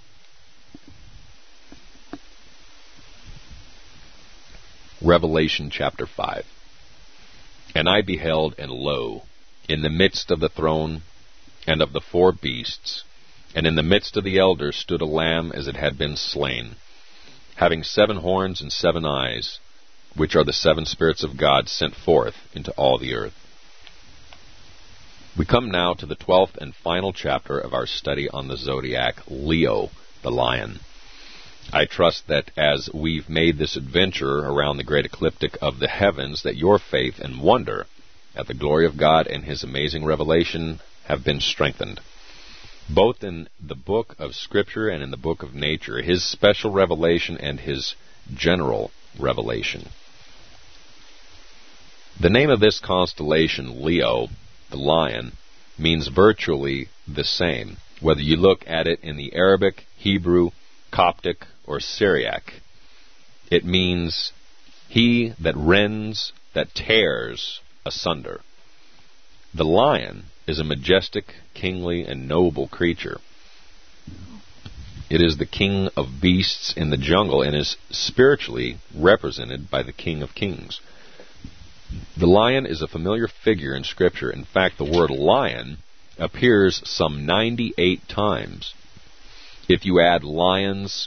Revelation chapter 5. And I beheld, and lo, in the midst of the throne and of the 4 beasts, and in the midst of the elders stood a lamb as it had been slain, having 7 horns and 7 eyes, which are the 7 spirits of God sent forth into all the earth. We come now to the 12th and final chapter of our study on the zodiac, Leo, the lion. I trust that as we've made this adventure around the great ecliptic of the heavens, that your faith and wonder at the glory of God and His amazing revelation have been strengthened. Both in the book of Scripture and in the book of nature, His special revelation and His general revelation. The name of this constellation, Leo, the lion, means virtually the same, whether you look at it in the Arabic, Hebrew, Coptic, or Syriac. It means he that rends, that tears asunder. The lion is a majestic, kingly, and noble creature. It is the king of beasts in the jungle and is spiritually represented by the King of Kings. The lion is a familiar figure in Scripture. In fact, the word lion appears some 98 times. If you add lions,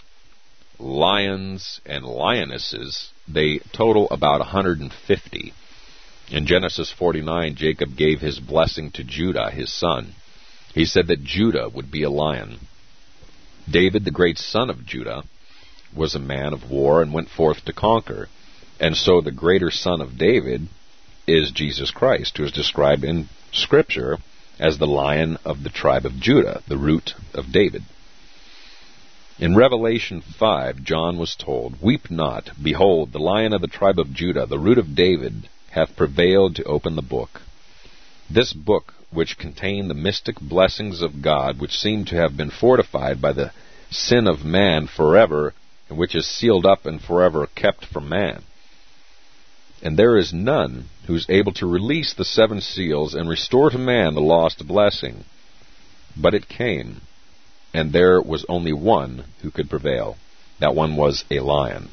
and lionesses, they total about 150. In Genesis 49, Jacob gave his blessing to Judah, his son. He said that Judah would be a lion. David, the great son of Judah, was a man of war and went forth to conquer. And so the greater son of David is Jesus Christ, who is described in Scripture as the Lion of the tribe of Judah, the root of David. In Revelation 5, John was told, "Weep not, behold, the Lion of the tribe of Judah, the root of David, hath prevailed to open the book." This book, which contained the mystic blessings of God, which seem to have been fortified by the sin of man forever, and which is sealed up and forever kept from man. And there is none who is able to release the 7 seals and restore to man the lost blessing. But it came, and there was only one who could prevail. That one was a lion.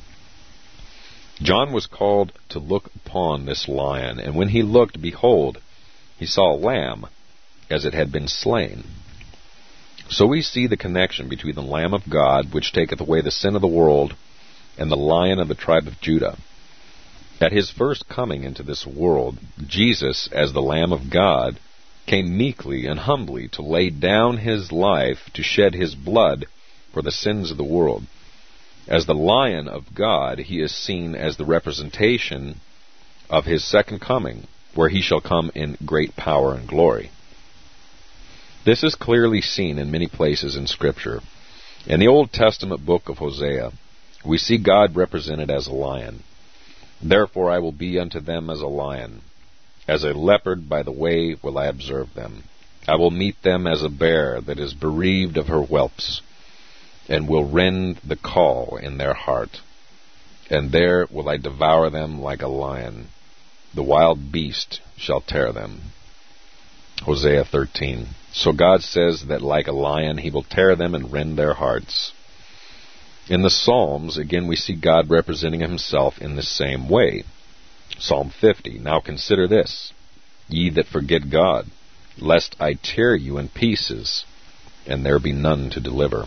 John was called to look upon this lion, and when he looked, behold, he saw a lamb, as it had been slain. So we see the connection between the Lamb of God, which taketh away the sin of the world, and the Lion of the tribe of Judah. At His first coming into this world, Jesus, as the Lamb of God, came meekly and humbly to lay down His life, to shed His blood for the sins of the world. As the Lion of God, He is seen as the representation of His second coming, where He shall come in great power and glory. This is clearly seen in many places in Scripture. In the Old Testament book of Hosea, we see God represented as a lion. "Therefore I will be unto them as a lion. As a leopard by the way will I observe them. I will meet them as a bear that is bereaved of her whelps, and will rend the caul in their heart. And there will I devour them like a lion. The wild beast shall tear them." Hosea 13. So God says that like a lion He will tear them and rend their hearts. In the Psalms, again, we see God representing Himself in the same way. Psalm 50, "Now consider this, ye that forget God, lest I tear you in pieces, and there be none to deliver."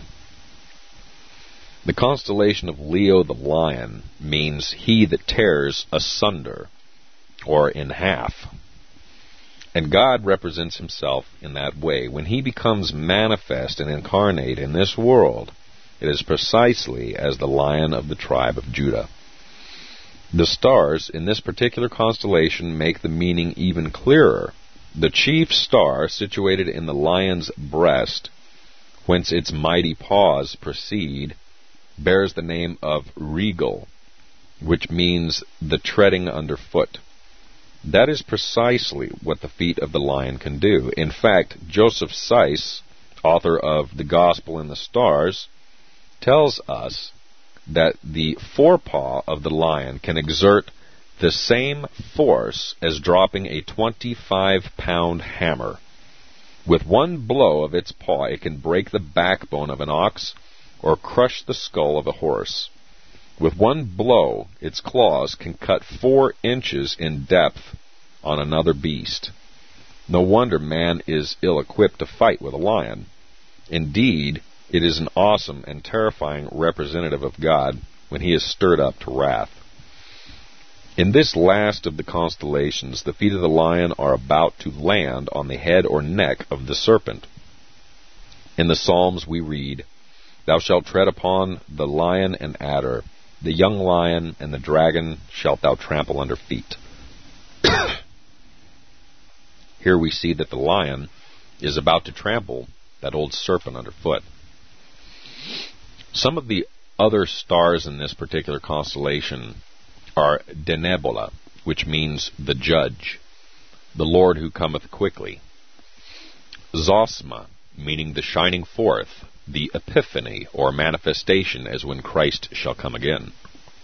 The constellation of Leo the lion means he that tears asunder, or in half. And God represents Himself in that way. When He becomes manifest and incarnate in this world, it is precisely as the Lion of the tribe of Judah. The stars in this particular constellation make the meaning even clearer. The chief star, situated in the lion's breast, whence its mighty paws proceed, bears the name of Regal, which means the treading underfoot. That is precisely what the feet of the lion can do. In fact, Joseph Seiss, author of The Gospel in the Stars, tells us that the forepaw of the lion can exert the same force as dropping a 25-pound hammer. With one blow of its paw, it can break the backbone of an ox or crush the skull of a horse. With one blow, its claws can cut 4 inches in depth on another beast. No wonder man is ill-equipped to fight with a lion. Indeed, it is an awesome and terrifying representative of God when he is stirred up to wrath. In this last of the constellations, the feet of the lion are about to land on the head or neck of the serpent. In the Psalms we read, "Thou shalt tread upon the lion and adder, the young lion and the dragon shalt thou trample under feet." Here we see that the lion is about to trample that old serpent underfoot. Some of the other stars in this particular constellation are Denebola, which means the judge, the Lord who cometh quickly; Zosma, meaning the shining forth, the epiphany or manifestation as when Christ shall come again;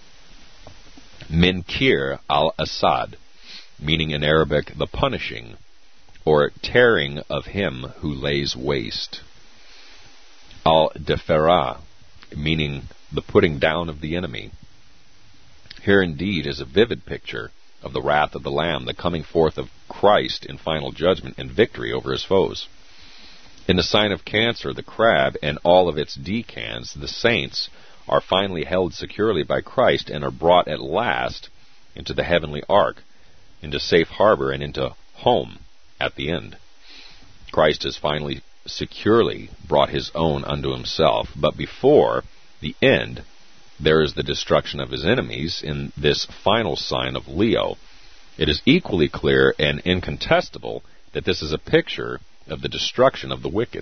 Menkir al-Assad, meaning in Arabic the punishing or tearing of him who lays waste; Al-Deferah, meaning the putting down of the enemy. Here indeed is a vivid picture of the wrath of the Lamb, the coming forth of Christ in final judgment and victory over his foes. In the sign of Cancer, the crab and all of its decans, the saints, are finally held securely by Christ and are brought at last into the heavenly ark, into safe harbor, and into home at the end. Christ has finally securely brought his own unto himself, but before the end, there is the destruction of his enemies in this final sign of Leo. It is equally clear and incontestable that this is a picture of the destruction of the wicked.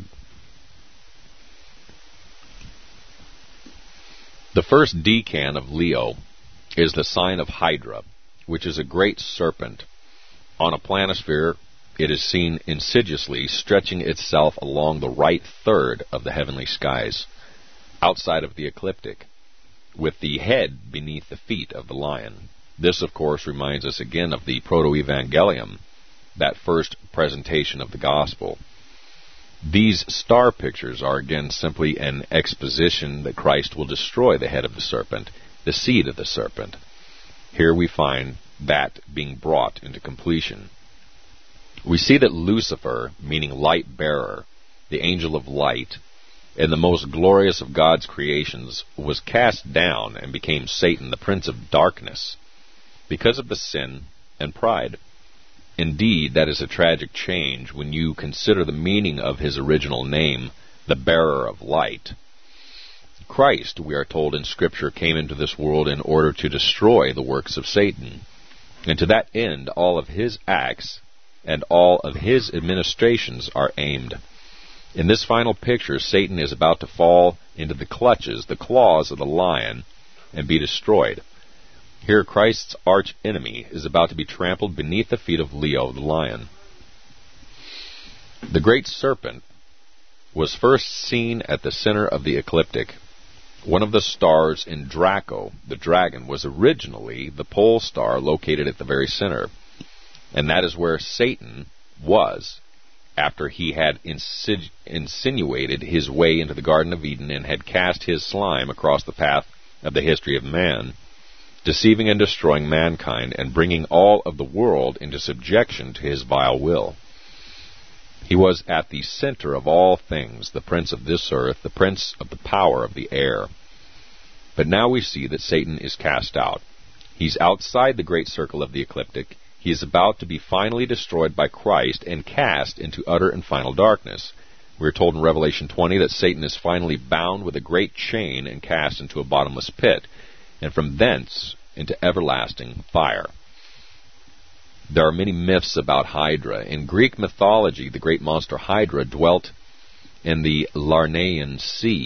The first decan of Leo is the sign of Hydra, which is a great serpent. On a planisphere, it is seen insidiously stretching itself along the right third of the heavenly skies, outside of the ecliptic, with the head beneath the feet of the lion. This, of course, reminds us again of the Proto-Evangelium, that first presentation of the gospel. These star pictures are again simply an exposition that Christ will destroy the head of the serpent, the seed of the serpent. Here we find that being brought into completion. We see that Lucifer, meaning light bearer, the angel of light, and the most glorious of God's creations, was cast down and became Satan, the prince of darkness, because of the sin and pride. Indeed, that is a tragic change when you consider the meaning of his original name, the bearer of light. Christ, we are told in Scripture, came into this world in order to destroy the works of Satan, and to that end all of his acts and all of his administrations are aimed. In this final picture, Satan is about to fall into the clutches, the claws of the lion, and be destroyed. Here, Christ's arch enemy is about to be trampled beneath the feet of Leo the lion. The great serpent was first seen at the center of the ecliptic. One of the stars in Draco, the dragon, was originally the pole star located at the very center, and that is where Satan was after he had insinuated his way into the Garden of Eden and had cast his slime across the path of the history of man, deceiving and destroying mankind and bringing all of the world into subjection to his vile will. He was at the center of all things, the prince of this earth, the prince of the power of the air. But now we see that Satan is cast out. He's outside the great circle of the ecliptic. He is about to be finally destroyed by Christ and cast into utter and final darkness. We are told in Revelation 20 that Satan is finally bound with a great chain and cast into a bottomless pit, and from thence into everlasting fire. There are many myths about Hydra. In Greek mythology, the great monster Hydra dwelt in the Lernaean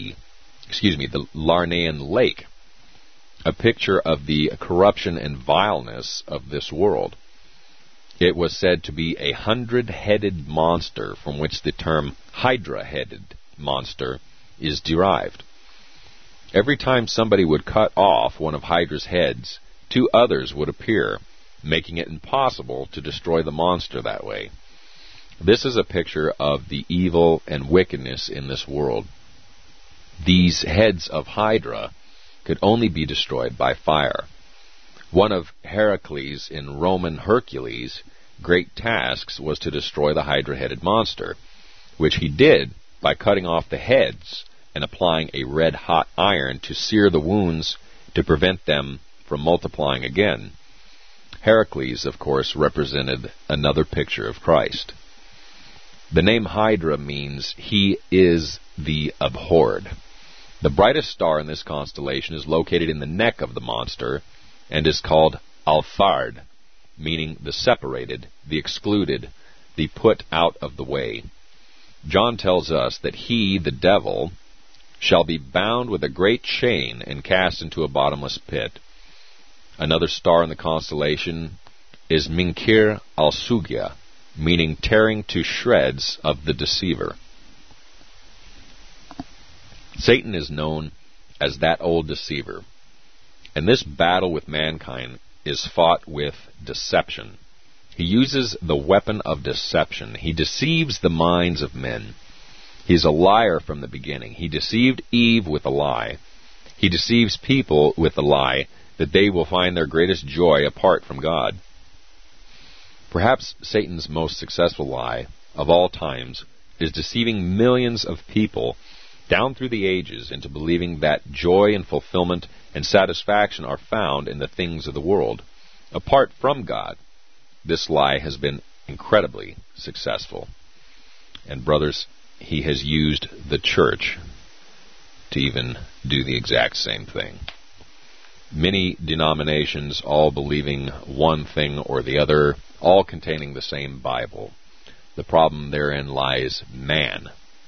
lake, a picture of the corruption and vileness of this world. It was said to be a 100-headed monster, from which the term Hydra-headed monster is derived. Every time somebody would cut off one of Hydra's heads, 2 others would appear, making it impossible to destroy the monster that way. This is a picture of the evil and wickedness in this world. These heads of Hydra could only be destroyed by fire. One of Heracles in Roman Hercules' great tasks was to destroy the Hydra-headed monster, which he did by cutting off the heads and applying a red-hot iron to sear the wounds to prevent them from multiplying again. Heracles, of course, represented another picture of Christ. The name Hydra means he is the abhorred. The brightest star in this constellation is located in the neck of the monster and is called Alphard, meaning the separated, the excluded, the put out of the way. John tells us that he, the devil, shall be bound with a great chain and cast into a bottomless pit. Another star in the constellation is Minkir al-Sugia, meaning tearing to shreds of the deceiver. Satan is known as that old deceiver, and this battle with mankind is fought with deception. He uses the weapon of deception. He deceives the minds of men. He's a liar from the beginning. He deceived Eve with a lie. He deceives people with the lie that they will find their greatest joy apart from God. Perhaps Satan's most successful lie of all times is deceiving millions of people down through the ages into believing that joy and fulfillment and satisfaction are found in the things of the world, apart from God. This lie has been incredibly successful. And brothers, he has used the church to even do the exact same thing. Many denominations all believing one thing or the other, all containing the same Bible. The problem therein lies man.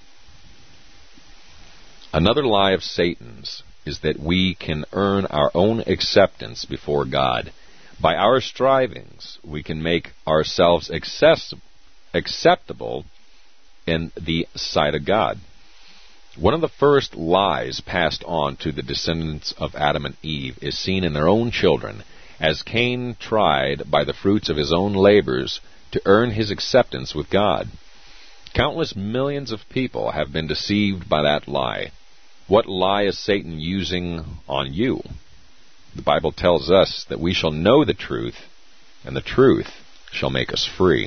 Another lie of Satan's is that we can earn our own acceptance before God. By our strivings, we can make ourselves acceptable in the sight of God. One of the first lies passed on to the descendants of Adam and Eve is seen in their own children, as Cain tried by the fruits of his own labors to earn his acceptance with God. Countless millions of people have been deceived by that lie. What lie is Satan using on you? The Bible tells us that we shall know the truth, and the truth shall make us free.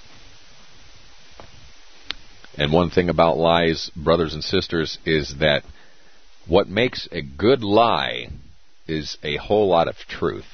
And one thing about lies, brothers and sisters, is that what makes a good lie is a whole lot of truth.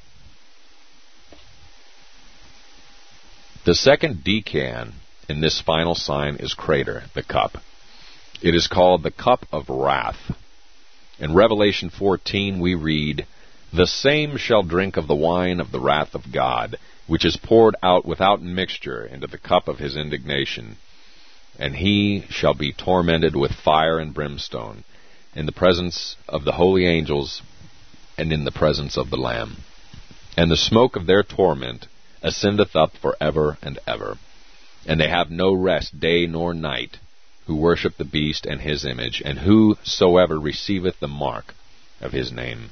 The second decan in this final sign is Crater, the cup. It is called the cup of wrath. In Revelation 14 we read, "The same shall drink of the wine of the wrath of God, which is poured out without mixture into the cup of his indignation. And he shall be tormented with fire and brimstone, in the presence of the holy angels and in the presence of the Lamb. And the smoke of their torment ascendeth up for ever and ever. And they have no rest day nor night, who worship the beast and his image, and whosoever receiveth the mark of his name."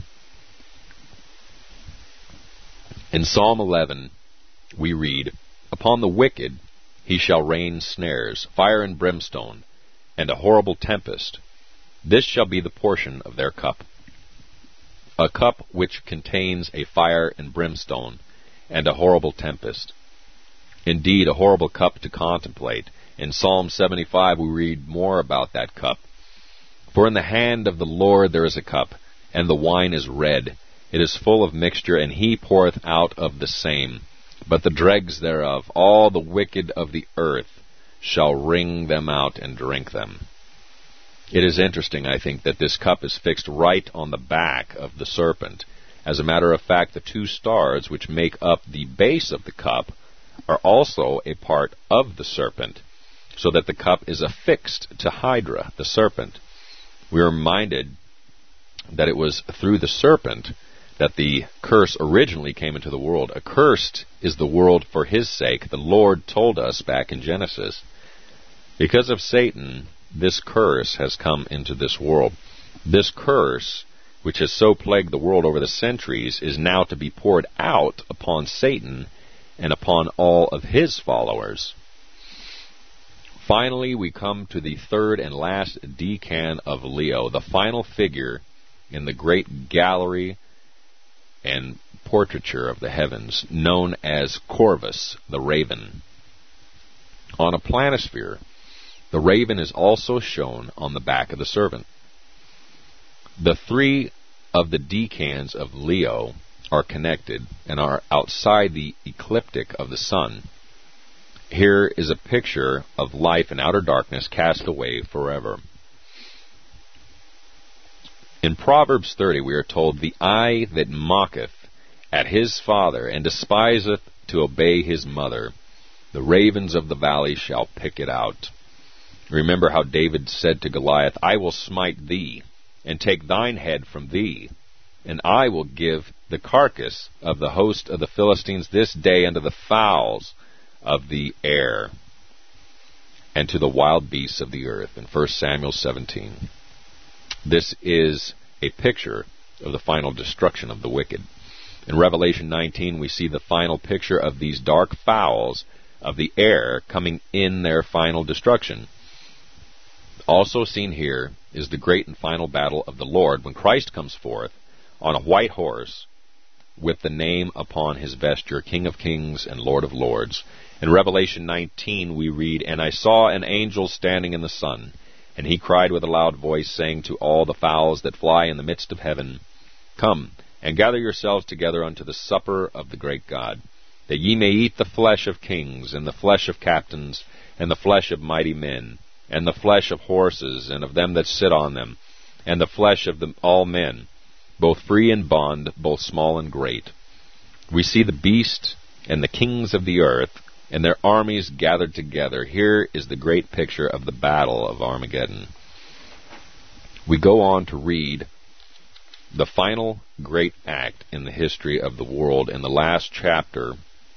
In Psalm 11 we read, "Upon the wicked he shall rain snares, fire and brimstone, and a horrible tempest. This shall be the portion of their cup." A cup which contains a fire and brimstone and a horrible tempest. Indeed, a horrible cup to contemplate. In Psalm 75 we read more about that cup. "For in the hand of the Lord there is a cup, and the wine is red. It is full of mixture, and he poureth out of the same. But the dregs thereof, all the wicked of the earth, shall wring them out and drink them." It is interesting, I think, that this cup is fixed right on the back of the serpent, As a matter of fact, the two stars which make up the base of the cup are also a part of the serpent, so that the cup is affixed to Hydra, the serpent. We are reminded that it was through the serpent that the curse originally came into the world. Accursed is the world for his sake, the Lord told us back in Genesis. Because of Satan, this curse has come into this world. This curse, which has so plagued the world over the centuries, is now to be poured out upon Satan and upon all of his followers. Finally, we come to the third and last decan of Leo, the final figure in the great gallery and portraiture of the heavens, known as Corvus, the raven. On a planisphere, the raven is also shown on the back of the serpent. The three of the decans of Leo are connected and are outside the ecliptic of the sun. Here is a picture of life in outer darkness cast away forever. In Proverbs 30 we are told, "The eye that mocketh at his father and despiseth to obey his mother, the ravens of the valley shall pick it out." Remember how David said to Goliath, "I will smite thee, and take thine head from thee, and I will give the carcass of the host of the Philistines this day unto the fowls of the air, and to the wild beasts of the earth," in 1 Samuel 17. This is a picture of the final destruction of the wicked. In Revelation 19, we see the final picture of these dark fowls of the air coming in their final destruction. Also seen here is the great and final battle of the Lord, when Christ comes forth on a white horse with the name upon his vesture, King of Kings and Lord of Lords. In Revelation 19 we read, "And I saw an angel standing in the sun, and he cried with a loud voice, saying to all the fowls that fly in the midst of heaven, Come, and gather yourselves together unto the supper of the great God, that ye may eat the flesh of kings, and the flesh of captains, and the flesh of mighty men, and the flesh of horses, and of them that sit on them, and the flesh of all men, both free and bond, both small and great." We see the beast and the kings of the earth and their armies gathered together. Here is the great picture of the battle of Armageddon. We go on to read the final great act in the history of the world in the last chapter,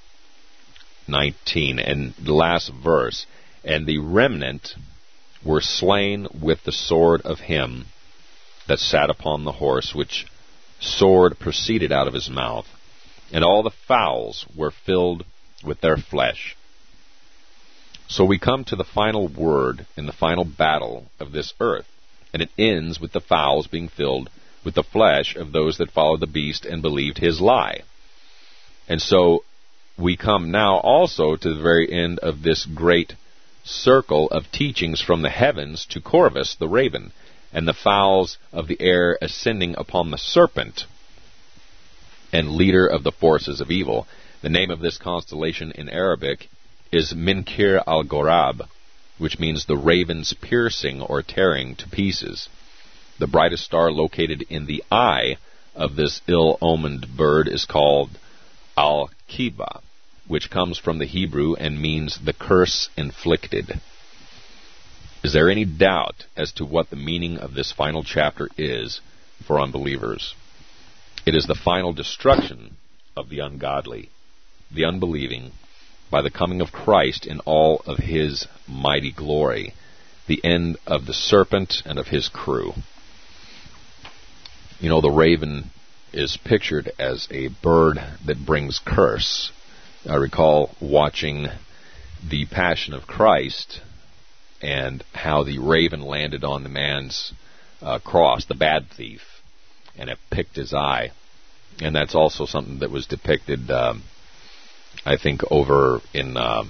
19, and the last verse. "And the remnant were slain with the sword of him that sat upon the horse, which sword proceeded out of his mouth, and all the fowls were filled with their flesh." So we come to the final word in the final battle of this earth, and it ends with the fowls being filled with the flesh of those that followed the beast and believed his lie. And so we come now also to the very end of this great circle of teachings from the heavens to Corvus, the raven, and the fowls of the air ascending upon the serpent and leader of the forces of evil. The name of this constellation in Arabic is Minkir al-Gorab, which means the raven's piercing or tearing to pieces. The brightest star located in the eye of this ill-omened bird is called Al-Kiba, which comes from the Hebrew and means the curse inflicted. Is there any doubt as to what the meaning of this final chapter is for unbelievers? It is the final destruction of the ungodly, the unbelieving, by the coming of Christ in all of his mighty glory, the end of the serpent and of his crew. You know, the raven is pictured as a bird that brings curse. I recall watching the Passion of Christ and how the raven landed on the man's cross, the bad thief, and it picked his eye. And that's also something that was depicted, I think, over in what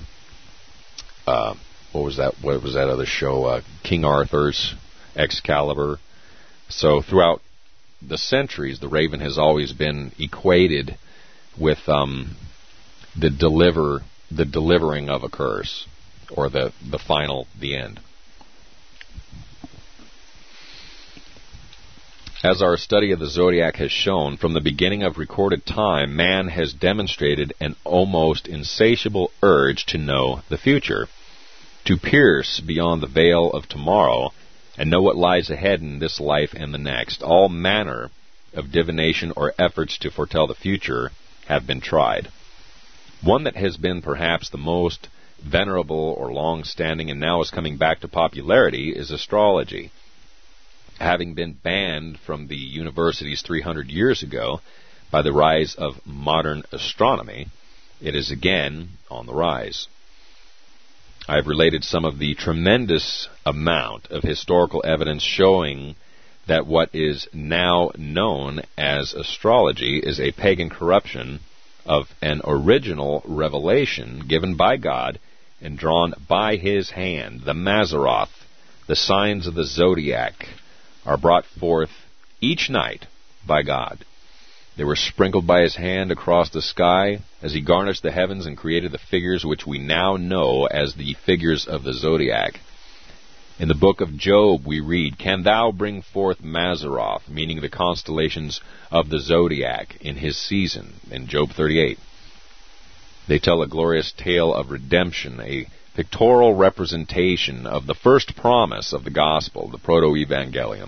was that other show? King Arthur's Excalibur. So throughout the centuries, the raven has always been equated with the delivering of a curse, or the end. As our study of the zodiac has shown, from the beginning of recorded time, man has demonstrated an almost insatiable urge to know the future, to pierce beyond the veil of tomorrow and know what lies ahead in this life and the next. All manner of divination or efforts to foretell the future have been tried. One that has been perhaps the most venerable or long-standing and now is coming back to popularity is astrology. Having been banned from the universities 300 years ago by the rise of modern astronomy, it is again on the rise. I've related some of the tremendous amount of historical evidence showing that what is now known as astrology is a pagan corruption of an original revelation given by God and drawn by His hand. The Mazzaroth, the signs of the zodiac, are brought forth each night by God. They were sprinkled by His hand across the sky as He garnished the heavens and created the figures which we now know as the figures of the zodiac. In the book of Job we read, "Can thou bring forth Mazzaroth," meaning the constellations of the zodiac, in his season, in Job 38. They tell a glorious tale of redemption, a pictorial representation of the first promise of the gospel, the proto-evangelium.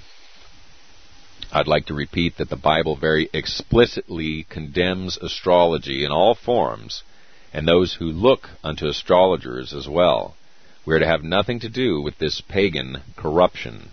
I'd like to repeat that the Bible very explicitly condemns astrology in all forms, and those who look unto astrologers as well. We are to have nothing to do with this pagan corruption.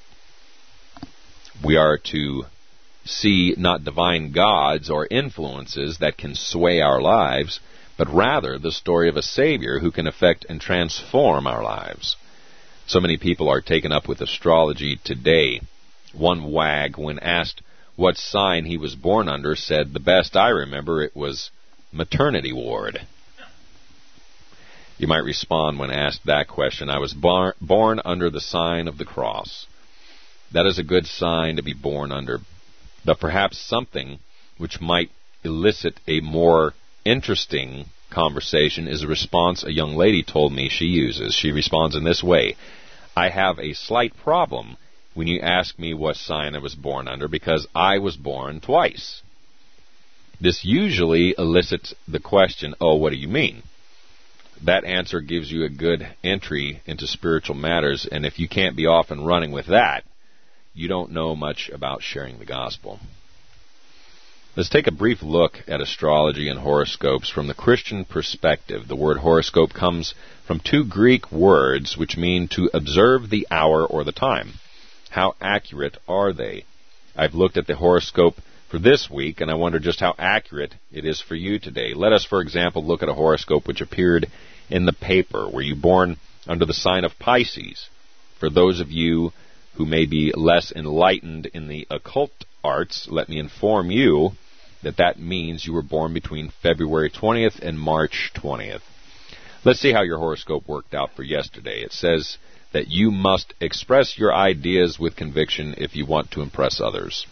We are to see not divine gods or influences that can sway our lives, but rather the story of a Savior who can affect and transform our lives. So many people are taken up with astrology today. One wag, when asked what sign he was born under, said, "The best I remember, it was maternity ward." You might respond when asked that question, "I was born under the sign of the cross." That is a good sign to be born under, but perhaps something which might elicit a more interesting conversation is a response a young lady told me she uses. She responds in this way: "I have a slight problem when you ask me what sign I was born under, because I was born twice." This usually elicits the question, "Oh, what do you mean?" That answer gives you a good entry into spiritual matters, and if you can't be off and running with that, you don't know much about sharing the gospel. Let's take a brief look at astrology and horoscopes from the Christian perspective. The word horoscope comes from two Greek words which mean to observe the hour or the time. How accurate are they? I've looked at the horoscope for this week, and I wonder just how accurate it is for you today. Let us, for example, look at a horoscope which appeared in the paper. Were you born under the sign of Pisces? For those of you who may be less enlightened in the occult arts, let me inform you that that means you were born between February 20th and March 20th. Let's see how your horoscope worked out for yesterday. It says that you must express your ideas with conviction if you want to impress others.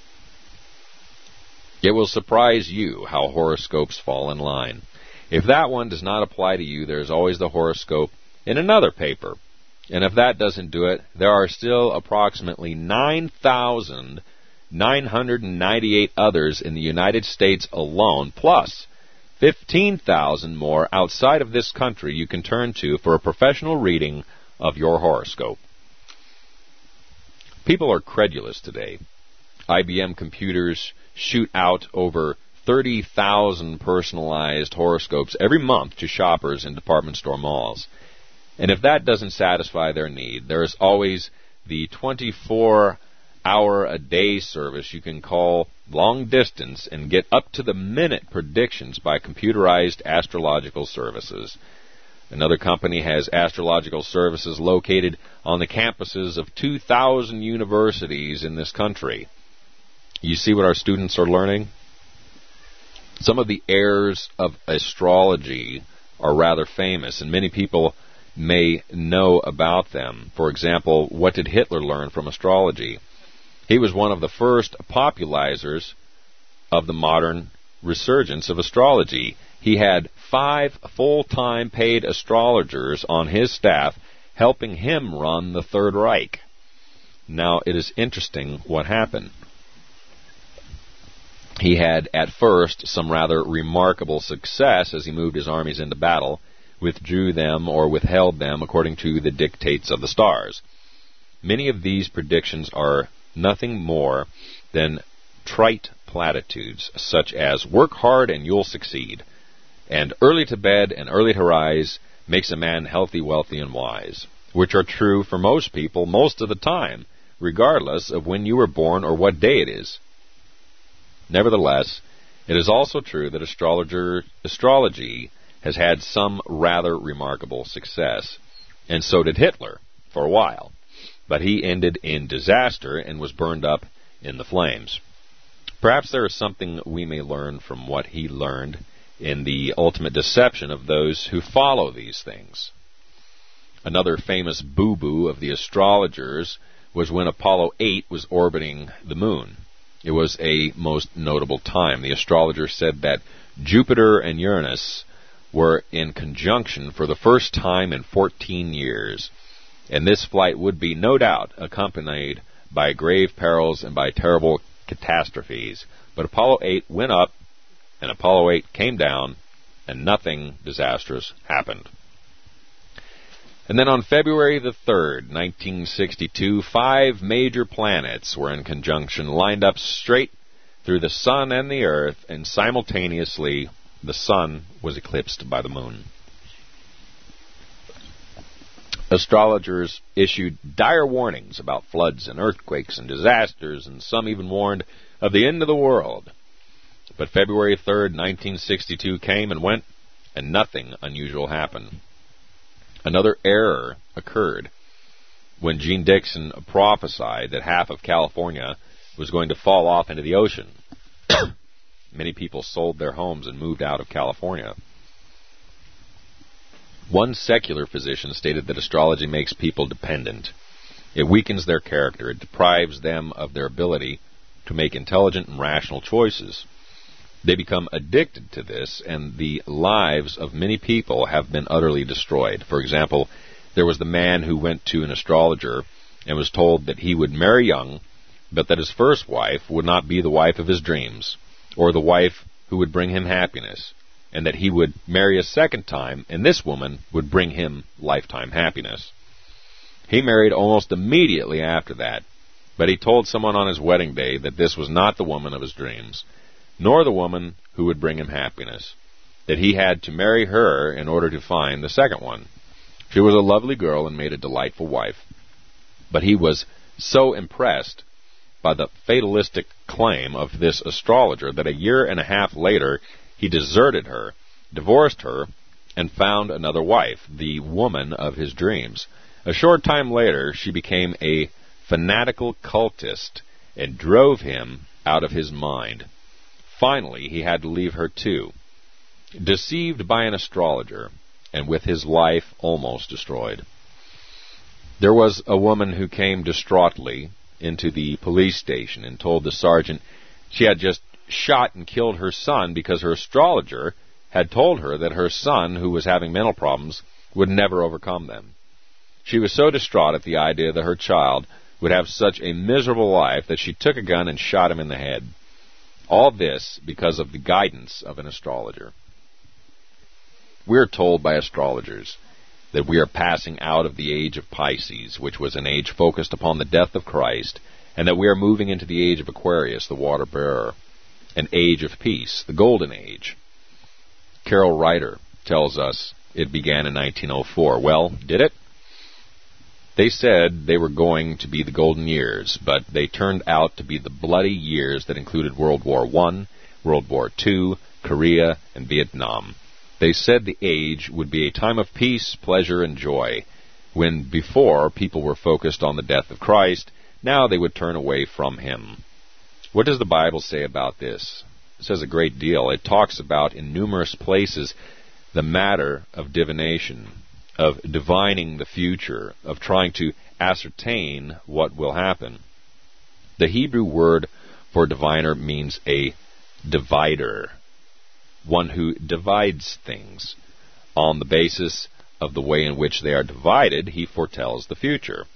It will surprise you how horoscopes fall in line. If that one does not apply to you, there is always the horoscope in another paper. And if that doesn't do it, there are still approximately 9,998 others in the United States alone, plus 15,000 more outside of this country you can turn to for a professional reading of your horoscope. People are credulous today. IBM computers shoot out over 30,000 personalized horoscopes every month to shoppers in department store malls. And if that doesn't satisfy their need, there is always the 24-hour-a-day service you can call long distance and get up-to-the-minute predictions by computerized astrological services. Another company has astrological services located on the campuses of 2,000 universities in this country. You see what our students are learning? Some of the errors of astrology are rather famous, and many people may know about them. For example, what did Hitler learn from astrology? He was one of the first popularizers of the modern resurgence of astrology. He had 5 full-time paid astrologers on his staff helping him run the Third Reich. Now, it is interesting what happened. He had, at first, some rather remarkable success as he moved his armies into battle, withdrew them or withheld them according to the dictates of the stars. Many of these predictions are nothing more than trite platitudes, such as, work hard and you'll succeed, and early to bed and early to rise makes a man healthy, wealthy, and wise, which are true for most people most of the time, regardless of when you were born or what day it is. Nevertheless, it is also true that astrology has had some rather remarkable success, and so did Hitler for a while, but he ended in disaster and was burned up in the flames. Perhaps there is something we may learn from what he learned in the ultimate deception of those who follow these things. Another famous boo-boo of the astrologers was when Apollo 8 was orbiting the moon. It was a most notable time. The astrologer said that Jupiter and Uranus were in conjunction for the first time in 14 years, and this flight would be, no doubt, accompanied by grave perils and by terrible catastrophes. But Apollo 8 went up, and Apollo 8 came down, and nothing disastrous happened. And then on February the 3rd, 1962, 5 major planets were in conjunction, lined up straight through the Sun and the Earth, and simultaneously the Sun was eclipsed by the Moon. Astrologers issued dire warnings about floods and earthquakes and disasters, and some even warned of the end of the world. But February 3rd, 1962 came and went, and nothing unusual happened. Another error occurred when Gene Dixon prophesied that half of California was going to fall off into the ocean. Many people sold their homes and moved out of California. One secular physician stated that astrology makes people dependent. It weakens their character. It deprives them of their ability to make intelligent and rational choices. They become addicted to this, and the lives of many people have been utterly destroyed. For example, there was the man who went to an astrologer and was told that he would marry young, but that his first wife would not be the wife of his dreams, or the wife who would bring him happiness, and that he would marry a second time, and this woman would bring him lifetime happiness. He married almost immediately after that, but he told someone on his wedding day that this was not the woman of his dreams, nor the woman who would bring him happiness, that he had to marry her in order to find the second one. She was a lovely girl and made a delightful wife, but he was so impressed by the fatalistic claim of this astrologer that a year and a half later he deserted her, divorced her, and found another wife, the woman of his dreams. A short time later, she became a fanatical cultist and drove him out of his mind. Finally, he had to leave her too, deceived by an astrologer, and with his life almost destroyed. There was a woman who came distraughtly into the police station and told the sergeant she had just shot and killed her son because her astrologer had told her that her son, who was having mental problems, would never overcome them. She was so distraught at the idea that her child would have such a miserable life that she took a gun and shot him in the head. All this because of the guidance of an astrologer. We are told by astrologers that we are passing out of the age of Pisces, which was an age focused upon the death of Christ, and that we are moving into the age of Aquarius, the water bearer, an age of peace, the golden age. Carol Ryder tells us it began in 1904. Well, did it? They said they were going to be the golden years, but they turned out to be the bloody years that included World War I, World War II, Korea, and Vietnam. They said the age would be a time of peace, pleasure, and joy, when before people were focused on the death of Christ, now they would turn away from him. What does the Bible say about this? It says a great deal. It talks about, in numerous places, the matter of divination, of divining the future, of trying to ascertain what will happen. The Hebrew word for diviner means a divider, one who divides things. On the basis of the way in which they are divided, he foretells the future.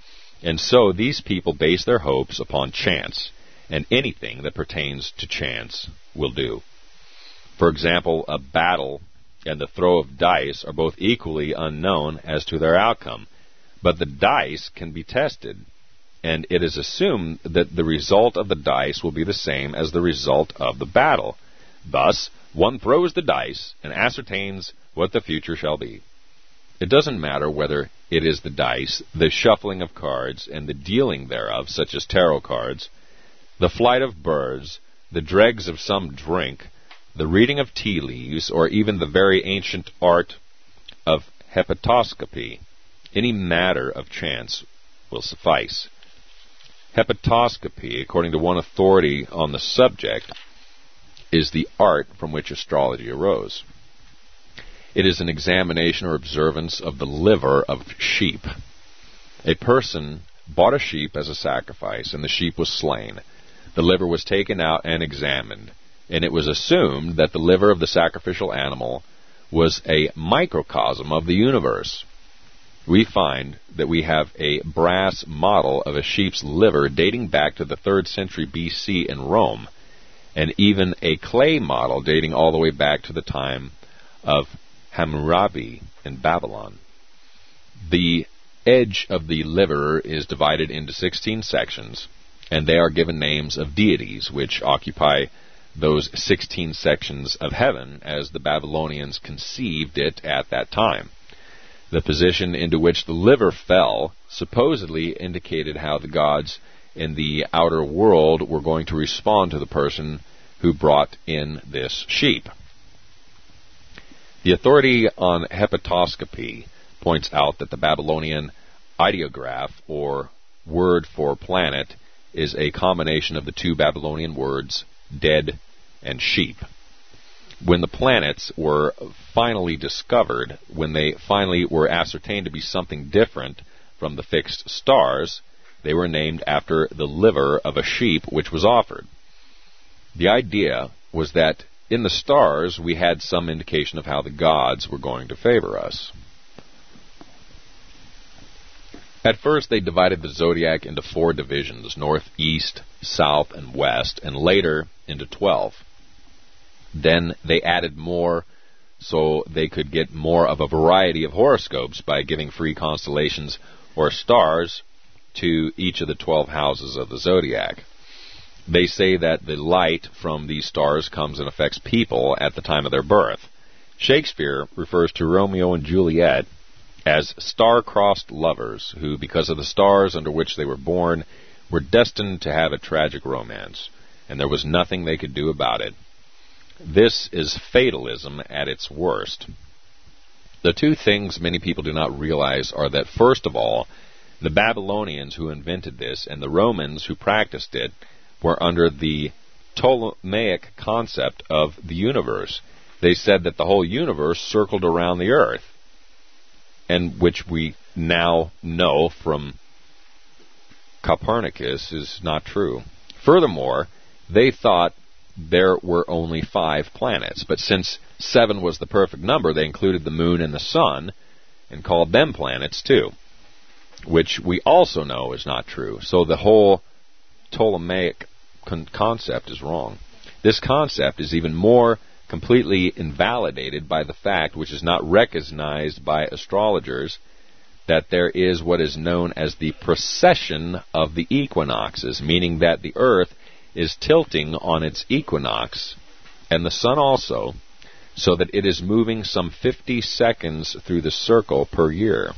And so these people base their hopes upon chance, and anything that pertains to chance will do. For example, a battle and the throw of dice are both equally unknown as to their outcome, but the dice can be tested, and it is assumed that the result of the dice will be the same as the result of the battle. Thus, one throws the dice and ascertains what the future shall be. It doesn't matter whether it is the dice, the shuffling of cards, and the dealing thereof, such as tarot cards, the flight of birds, the dregs of some drink, the reading of tea leaves, or even the very ancient art of hepatoscopy. Any matter of chance will suffice. Hepatoscopy, according to one authority on the subject, is the art from which astrology arose. It is an examination or observance of the liver of sheep. A person bought a sheep as a sacrifice, and the sheep was slain. The liver was taken out and examined, and it was assumed that the liver of the sacrificial animal was a microcosm of the universe. We find that we have a brass model of a sheep's liver dating back to the 3rd century BC in Rome, and even a clay model dating all the way back to the time of Hammurabi in Babylon. The edge of the liver is divided into 16 sections, and they are given names of deities which occupy those 16 sections of heaven as the Babylonians conceived it at that time. The position into which the liver fell supposedly indicated how the gods in the outer world were going to respond to the person who brought in this sheep. The authority on hepatoscopy points out that the Babylonian ideograph, or word for planet, is a combination of the two Babylonian words, dead and sheep. When the planets were finally discovered, when they finally were ascertained to be something different from the fixed stars, they were named after the liver of a sheep which was offered. The idea was that in the stars we had some indication of how the gods were going to favor us. At first they divided the zodiac into 4 divisions, north, east, south, and west, and later into 12. Then they added more so they could get more of a variety of horoscopes by giving free constellations or stars to each of the 12 houses of the zodiac. They say that the light from these stars comes and affects people at the time of their birth. Shakespeare refers to Romeo and Juliet as star-crossed lovers who, because of the stars under which they were born, were destined to have a tragic romance, and there was nothing they could do about it. This is fatalism at its worst. The two things many people do not realize are that, first of all, the Babylonians who invented this and the Romans who practiced it were under the Ptolemaic concept of the universe. They said that the whole universe circled around the earth, and which we now know from Copernicus is not true. Furthermore, they thought there were only 5 planets, but since 7 was the perfect number, they included the moon and the sun and called them planets too, which we also know is not true. So the whole Ptolemaic concept is wrong. This concept is even more completely invalidated by the fact, which is not recognized by astrologers, that there is what is known as the precession of the equinoxes, meaning that the earth is tilting on its equinox, and the sun also, so that it is moving some 50 seconds through the circle per year.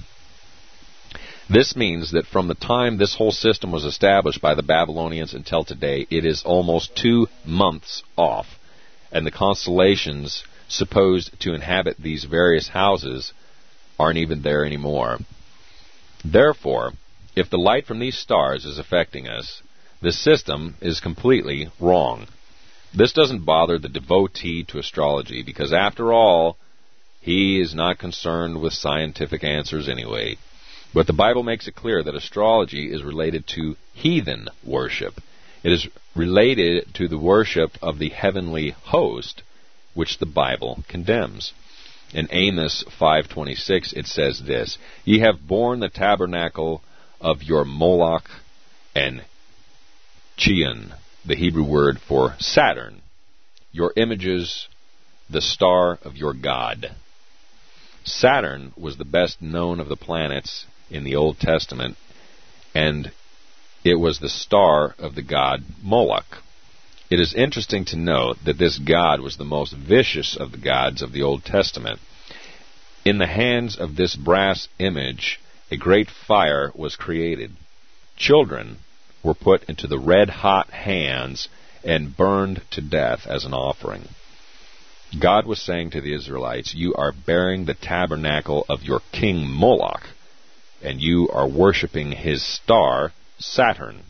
This means that from the time this whole system was established by the Babylonians until today, it is almost 2 months off, and the constellations supposed to inhabit these various houses aren't even there anymore. Therefore, if the light from these stars is affecting us, the system is completely wrong. This doesn't bother the devotee to astrology, because after all, he is not concerned with scientific answers anyway. But the Bible makes it clear that astrology is related to heathen worship. It is related to the worship of the heavenly host, which the Bible condemns. In Amos 5:26 it says this, "Ye have borne the tabernacle of your Moloch and Chiun, the Hebrew word for Saturn, your images, the star of your god. Saturn was the best known of the planets in the Old Testament, and it was the star of the god Moloch. It is interesting to note that this god was the most vicious of the gods of the Old Testament. In the hands of this brass image, a great fire was created. Children were put into the red-hot hands and burned to death as an offering. God was saying to the Israelites, you are bearing the tabernacle of your king Moloch, and you are worshiping his star, Saturn.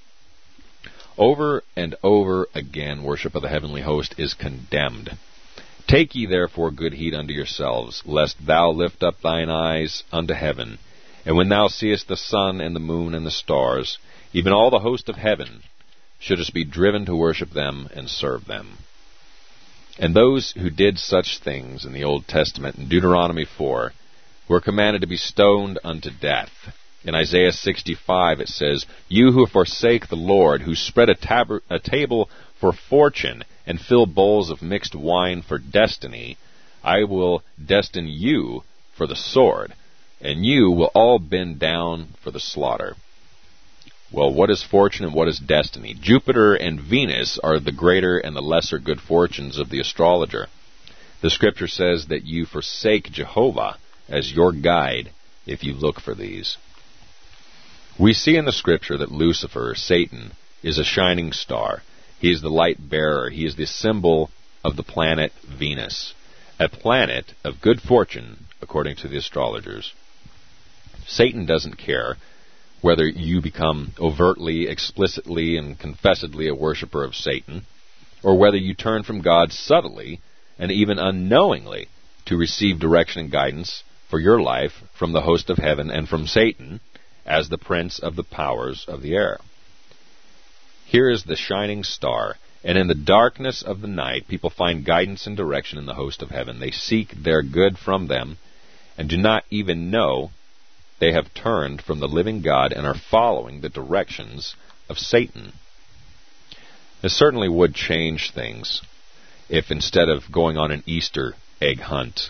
Over and over again, worship of the heavenly host is condemned. Take ye therefore good heed unto yourselves, lest thou lift up thine eyes unto heaven, and when thou seest the sun and the moon and the stars, even all the host of heaven, shouldest be driven to worship them and serve them. And those who did such things in the Old Testament, in Deuteronomy 4, were commanded to be stoned unto death. In Isaiah 65 it says, you who forsake the Lord, who spread a table for fortune, and fill bowls of mixed wine for destiny, I will destine you for the sword, and you will all bend down for the slaughter. Well, what is fortune and what is destiny? Jupiter and Venus are the greater and the lesser good fortunes of the astrologer. The Scripture says that you forsake Jehovah as your guide if you look for these. We see in the Scripture that Lucifer, Satan, is a shining star. He is the light bearer. He is the symbol of the planet Venus, a planet of good fortune, according to the astrologers. Satan doesn't care whether you become overtly, explicitly, and confessedly a worshiper of Satan, or whether you turn from God subtly and even unknowingly to receive direction and guidance for your life from the host of heaven and from Satan as the prince of the powers of the air. Here is the shining star, and in the darkness of the night people find guidance and direction in the host of heaven. They seek their good from them and do not even know they have turned from the living God and are following the directions of Satan. This certainly would change things if instead of going on an Easter egg hunt,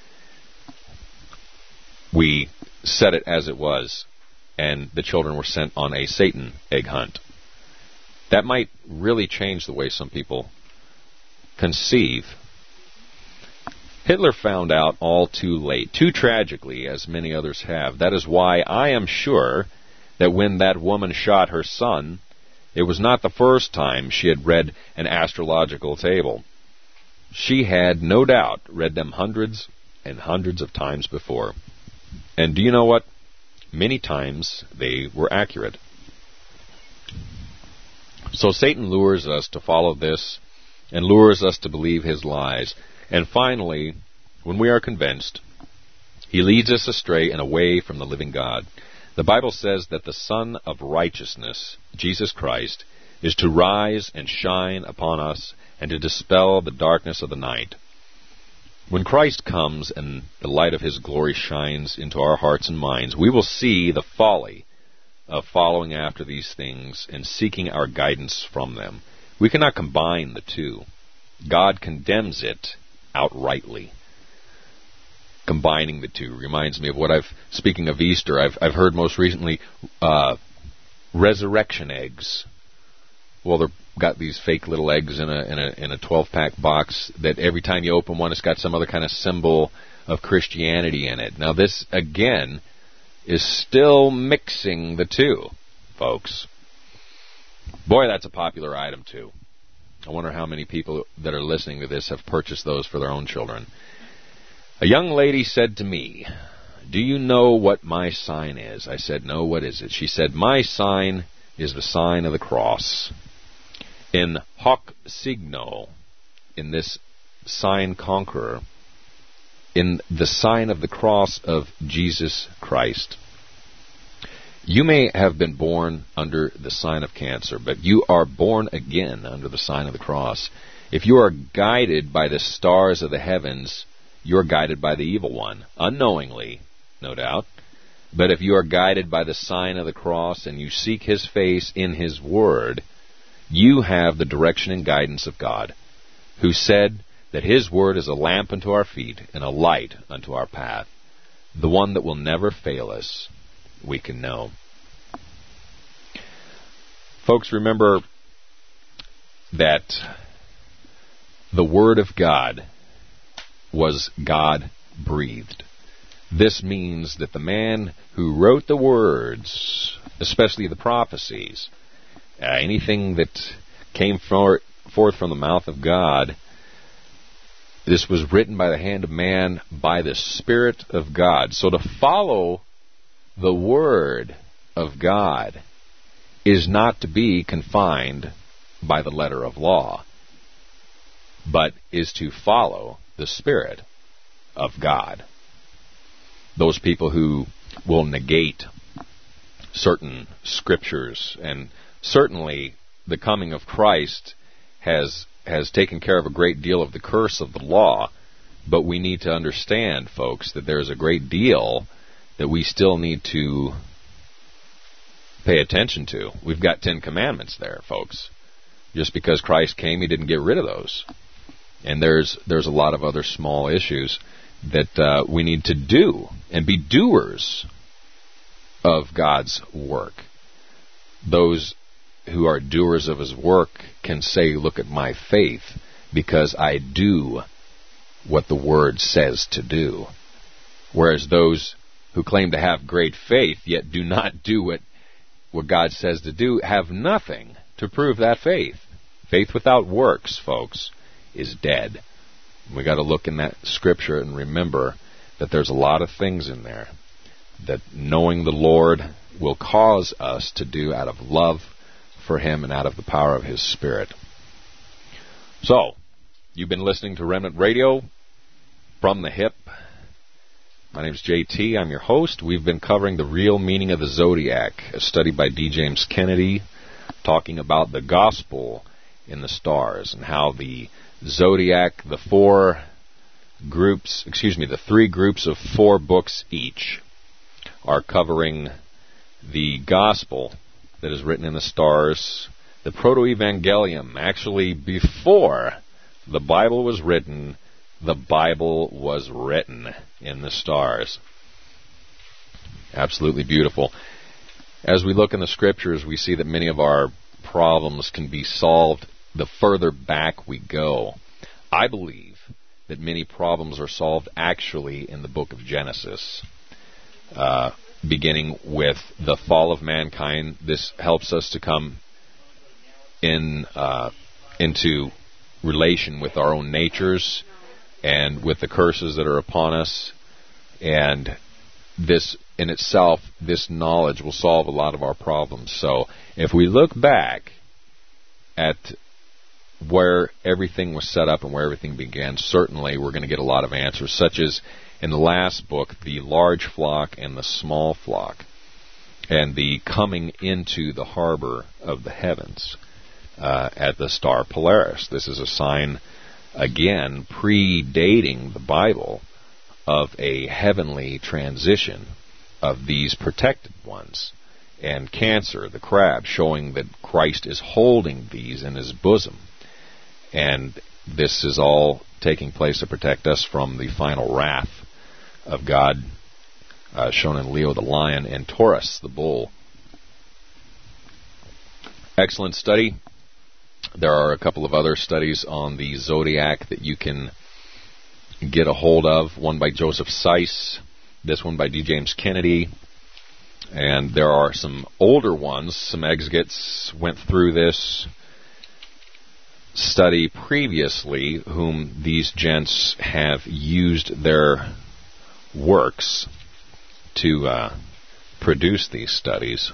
we set it as it was and the children were sent on a Satan egg hunt. That might really change the way some people conceive. Hitler found out all too late, too tragically, as many others have. That is why I am sure that when that woman shot her son, it was not the first time she had read an astrological table. She had, no doubt, read them hundreds and hundreds of times before. And do you know what? Many times they were accurate. So Satan lures us to follow this and lures us to believe his lies. And finally, when we are convinced, he leads us astray and away from the living God. The Bible says that the Son of Righteousness, Jesus Christ, is to rise and shine upon us and to dispel the darkness of the night. When Christ comes and the light of his glory shines into our hearts and minds, we will see the folly of following after these things and seeking our guidance from them. We cannot combine the two. God condemns it outrightly. Combining the two reminds me of what speaking of Easter, I've heard most recently, resurrection eggs. Well, they've got these fake little eggs in a 12-pack box that every time you open one, it's got some other kind of symbol of Christianity in it. Now, this, again, is still mixing the two, folks. Boy, that's a popular item, too. I wonder how many people that are listening to this have purchased those for their own children. A young lady said to me, "Do you know what my sign is?" I said, "No, what is it?" She said, "My sign is the sign of the cross. In hoc signo, in this sign conqueror, in the sign of the cross of Jesus Christ. You may have been born under the sign of cancer, but you are born again under the sign of the cross. If you are guided by the stars of the heavens, you're guided by the evil one, unknowingly, no doubt. But if you are guided by the sign of the cross and you seek His face in His Word, you have the direction and guidance of God, who said that His Word is a lamp unto our feet and a light unto our path. The one that will never fail us, we can know. Folks, remember that the Word of God was God-breathed. This means that the man who wrote the words, especially the prophecies, anything that came forth from the mouth of God, this was written by the hand of man by the Spirit of God. So to follow the Word of God is not to be confined by the letter of law, but is to follow the Spirit of God. Those people who will negate certain scriptures, and certainly the coming of Christ has taken care of a great deal of the curse of the law, but we need to understand, folks, that there's a great deal that we still need to pay attention to. We've got 10 commandments there, folks. Just because Christ came, He didn't get rid of those. And there's a lot of other small issues that we need to do and be doers of God's work. Those who are doers of His work can say, look at my faith, because I do what the Word says to do. Whereas those who claim to have great faith, yet do not do what God says to do, have nothing to prove that faith. Faith without works, folks, is dead. We got to look in that scripture and remember that there's a lot of things in there that knowing the Lord will cause us to do out of love for Him and out of the power of His Spirit. So, you've been listening to Remnant Radio from the hip. My name is JT. I'm your host. We've been covering the real meaning of the zodiac, a study by D. James Kennedy, talking about the gospel in the stars and how the zodiac, the three groups of 4 books each, are covering the gospel that is written in the stars, the proto-evangelium. Actually, before the Bible was written, the Bible was written in the stars. Absolutely beautiful. As we look in the scriptures, we see that many of our problems can be solved the further back we go. I believe that many problems are solved actually in the book of Genesis, beginning with the fall of mankind. This helps us to come into relation with our own natures and with the curses that are upon us. And this in itself, this knowledge will solve a lot of our problems. So if we look back at where everything was set up and where everything began, certainly we're going to get a lot of answers, such as in the last book, the large flock and the small flock, and the coming into the harbor of the heavens at the star Polaris. This is a sign, again, predating the Bible, of a heavenly transition of these protected ones. And Cancer, the crab, showing that Christ is holding these in His bosom. And this is all taking place to protect us from the final wrath of God, shown in Leo the lion and Taurus the bull. Excellent study. There are a couple of other studies on the zodiac that you can get a hold of. One by Joseph Seiss, this one by D. James Kennedy. And there are some older ones. Some exegetes went through this study previously, whom these gents have used their works to produce these studies.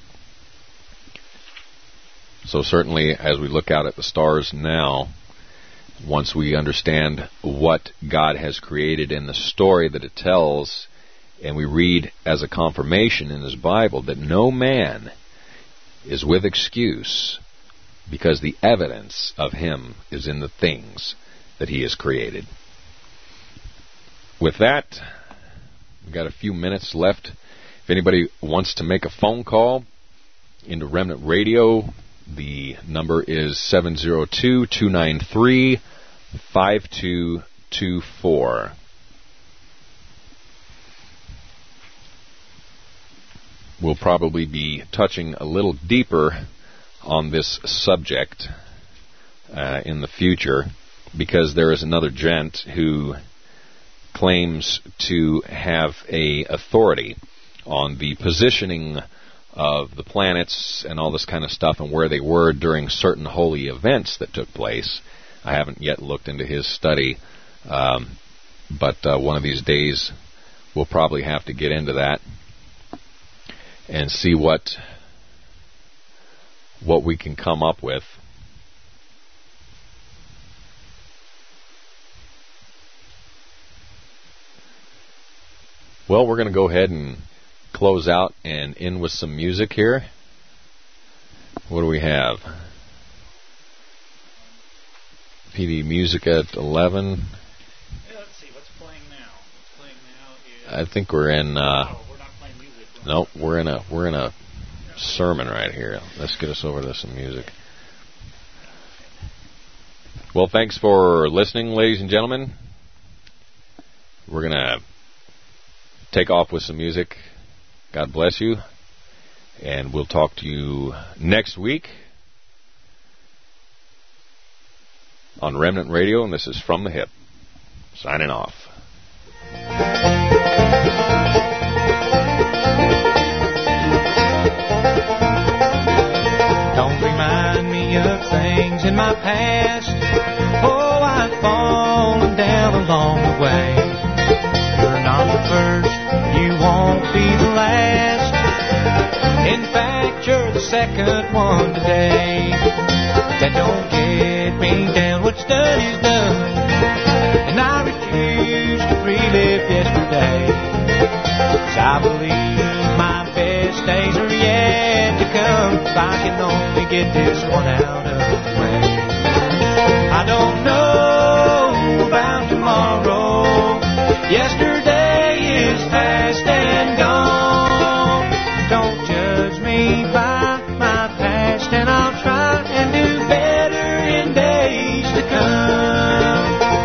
So certainly, as we look out at the stars now, once we understand what God has created in the story that it tells, and we read as a confirmation in His Bible that no man is with excuse, because the evidence of him is in the things that He has created. With that, we've got a few minutes left If anybody wants to make a phone call into Remnant Radio, the number is 702-293-5224. We'll probably be touching a little deeper on this subject in the future, because there is another gent who claims to have a authority on the positioning of the planets and all this kind of stuff and where they were during certain holy events that took place. I haven't yet looked into his study, but one of these days we'll probably have to get into that and see what we can come up with. Well, we're going to go ahead and close out and end with some music here. What do we have? PD music at 11. Yeah, let's see, what's playing now? What's playing now is... I think we're in... we're not playing music. No, we're in a sermon right here. Let's get us over to some music. Well, thanks for listening, ladies and gentlemen. We're going to take off with some music. God bless you. And we'll talk to you next week on Remnant Radio, and this is From the Hip. Signing off. Don't remind me of things in my past. Oh, I've fallen down along the way. You're not the first, you won't be the last. In fact, you're the second one today. That don't get me down, what's done is done. And I refuse to relive yesterday. 'Cause I believe my best days are yet to come. If I can only get this one out of the way. I don't know about tomorrow. Yesterday is past and gone. Don't judge me by my past, and I'll try and do better in days to come.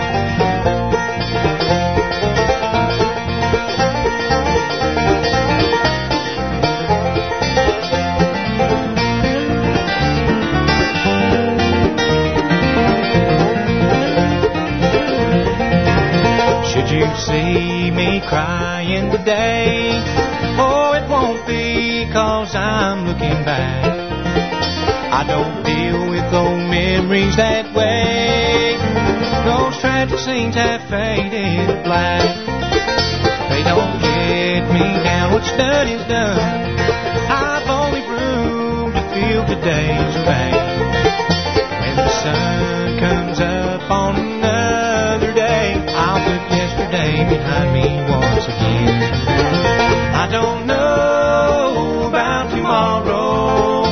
Should you see me crying today, oh, it won't be 'cause I'm looking back. I don't deal with old memories that way. Those tragic scenes have faded to black. They don't get me down, what's done is done. I've only room to feel today's pain. When the sun comes up on another day, I'll put yesterday behind me once again. I don't know about tomorrow.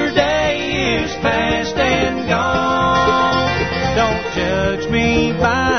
Yesterday is past and gone. Don't judge me by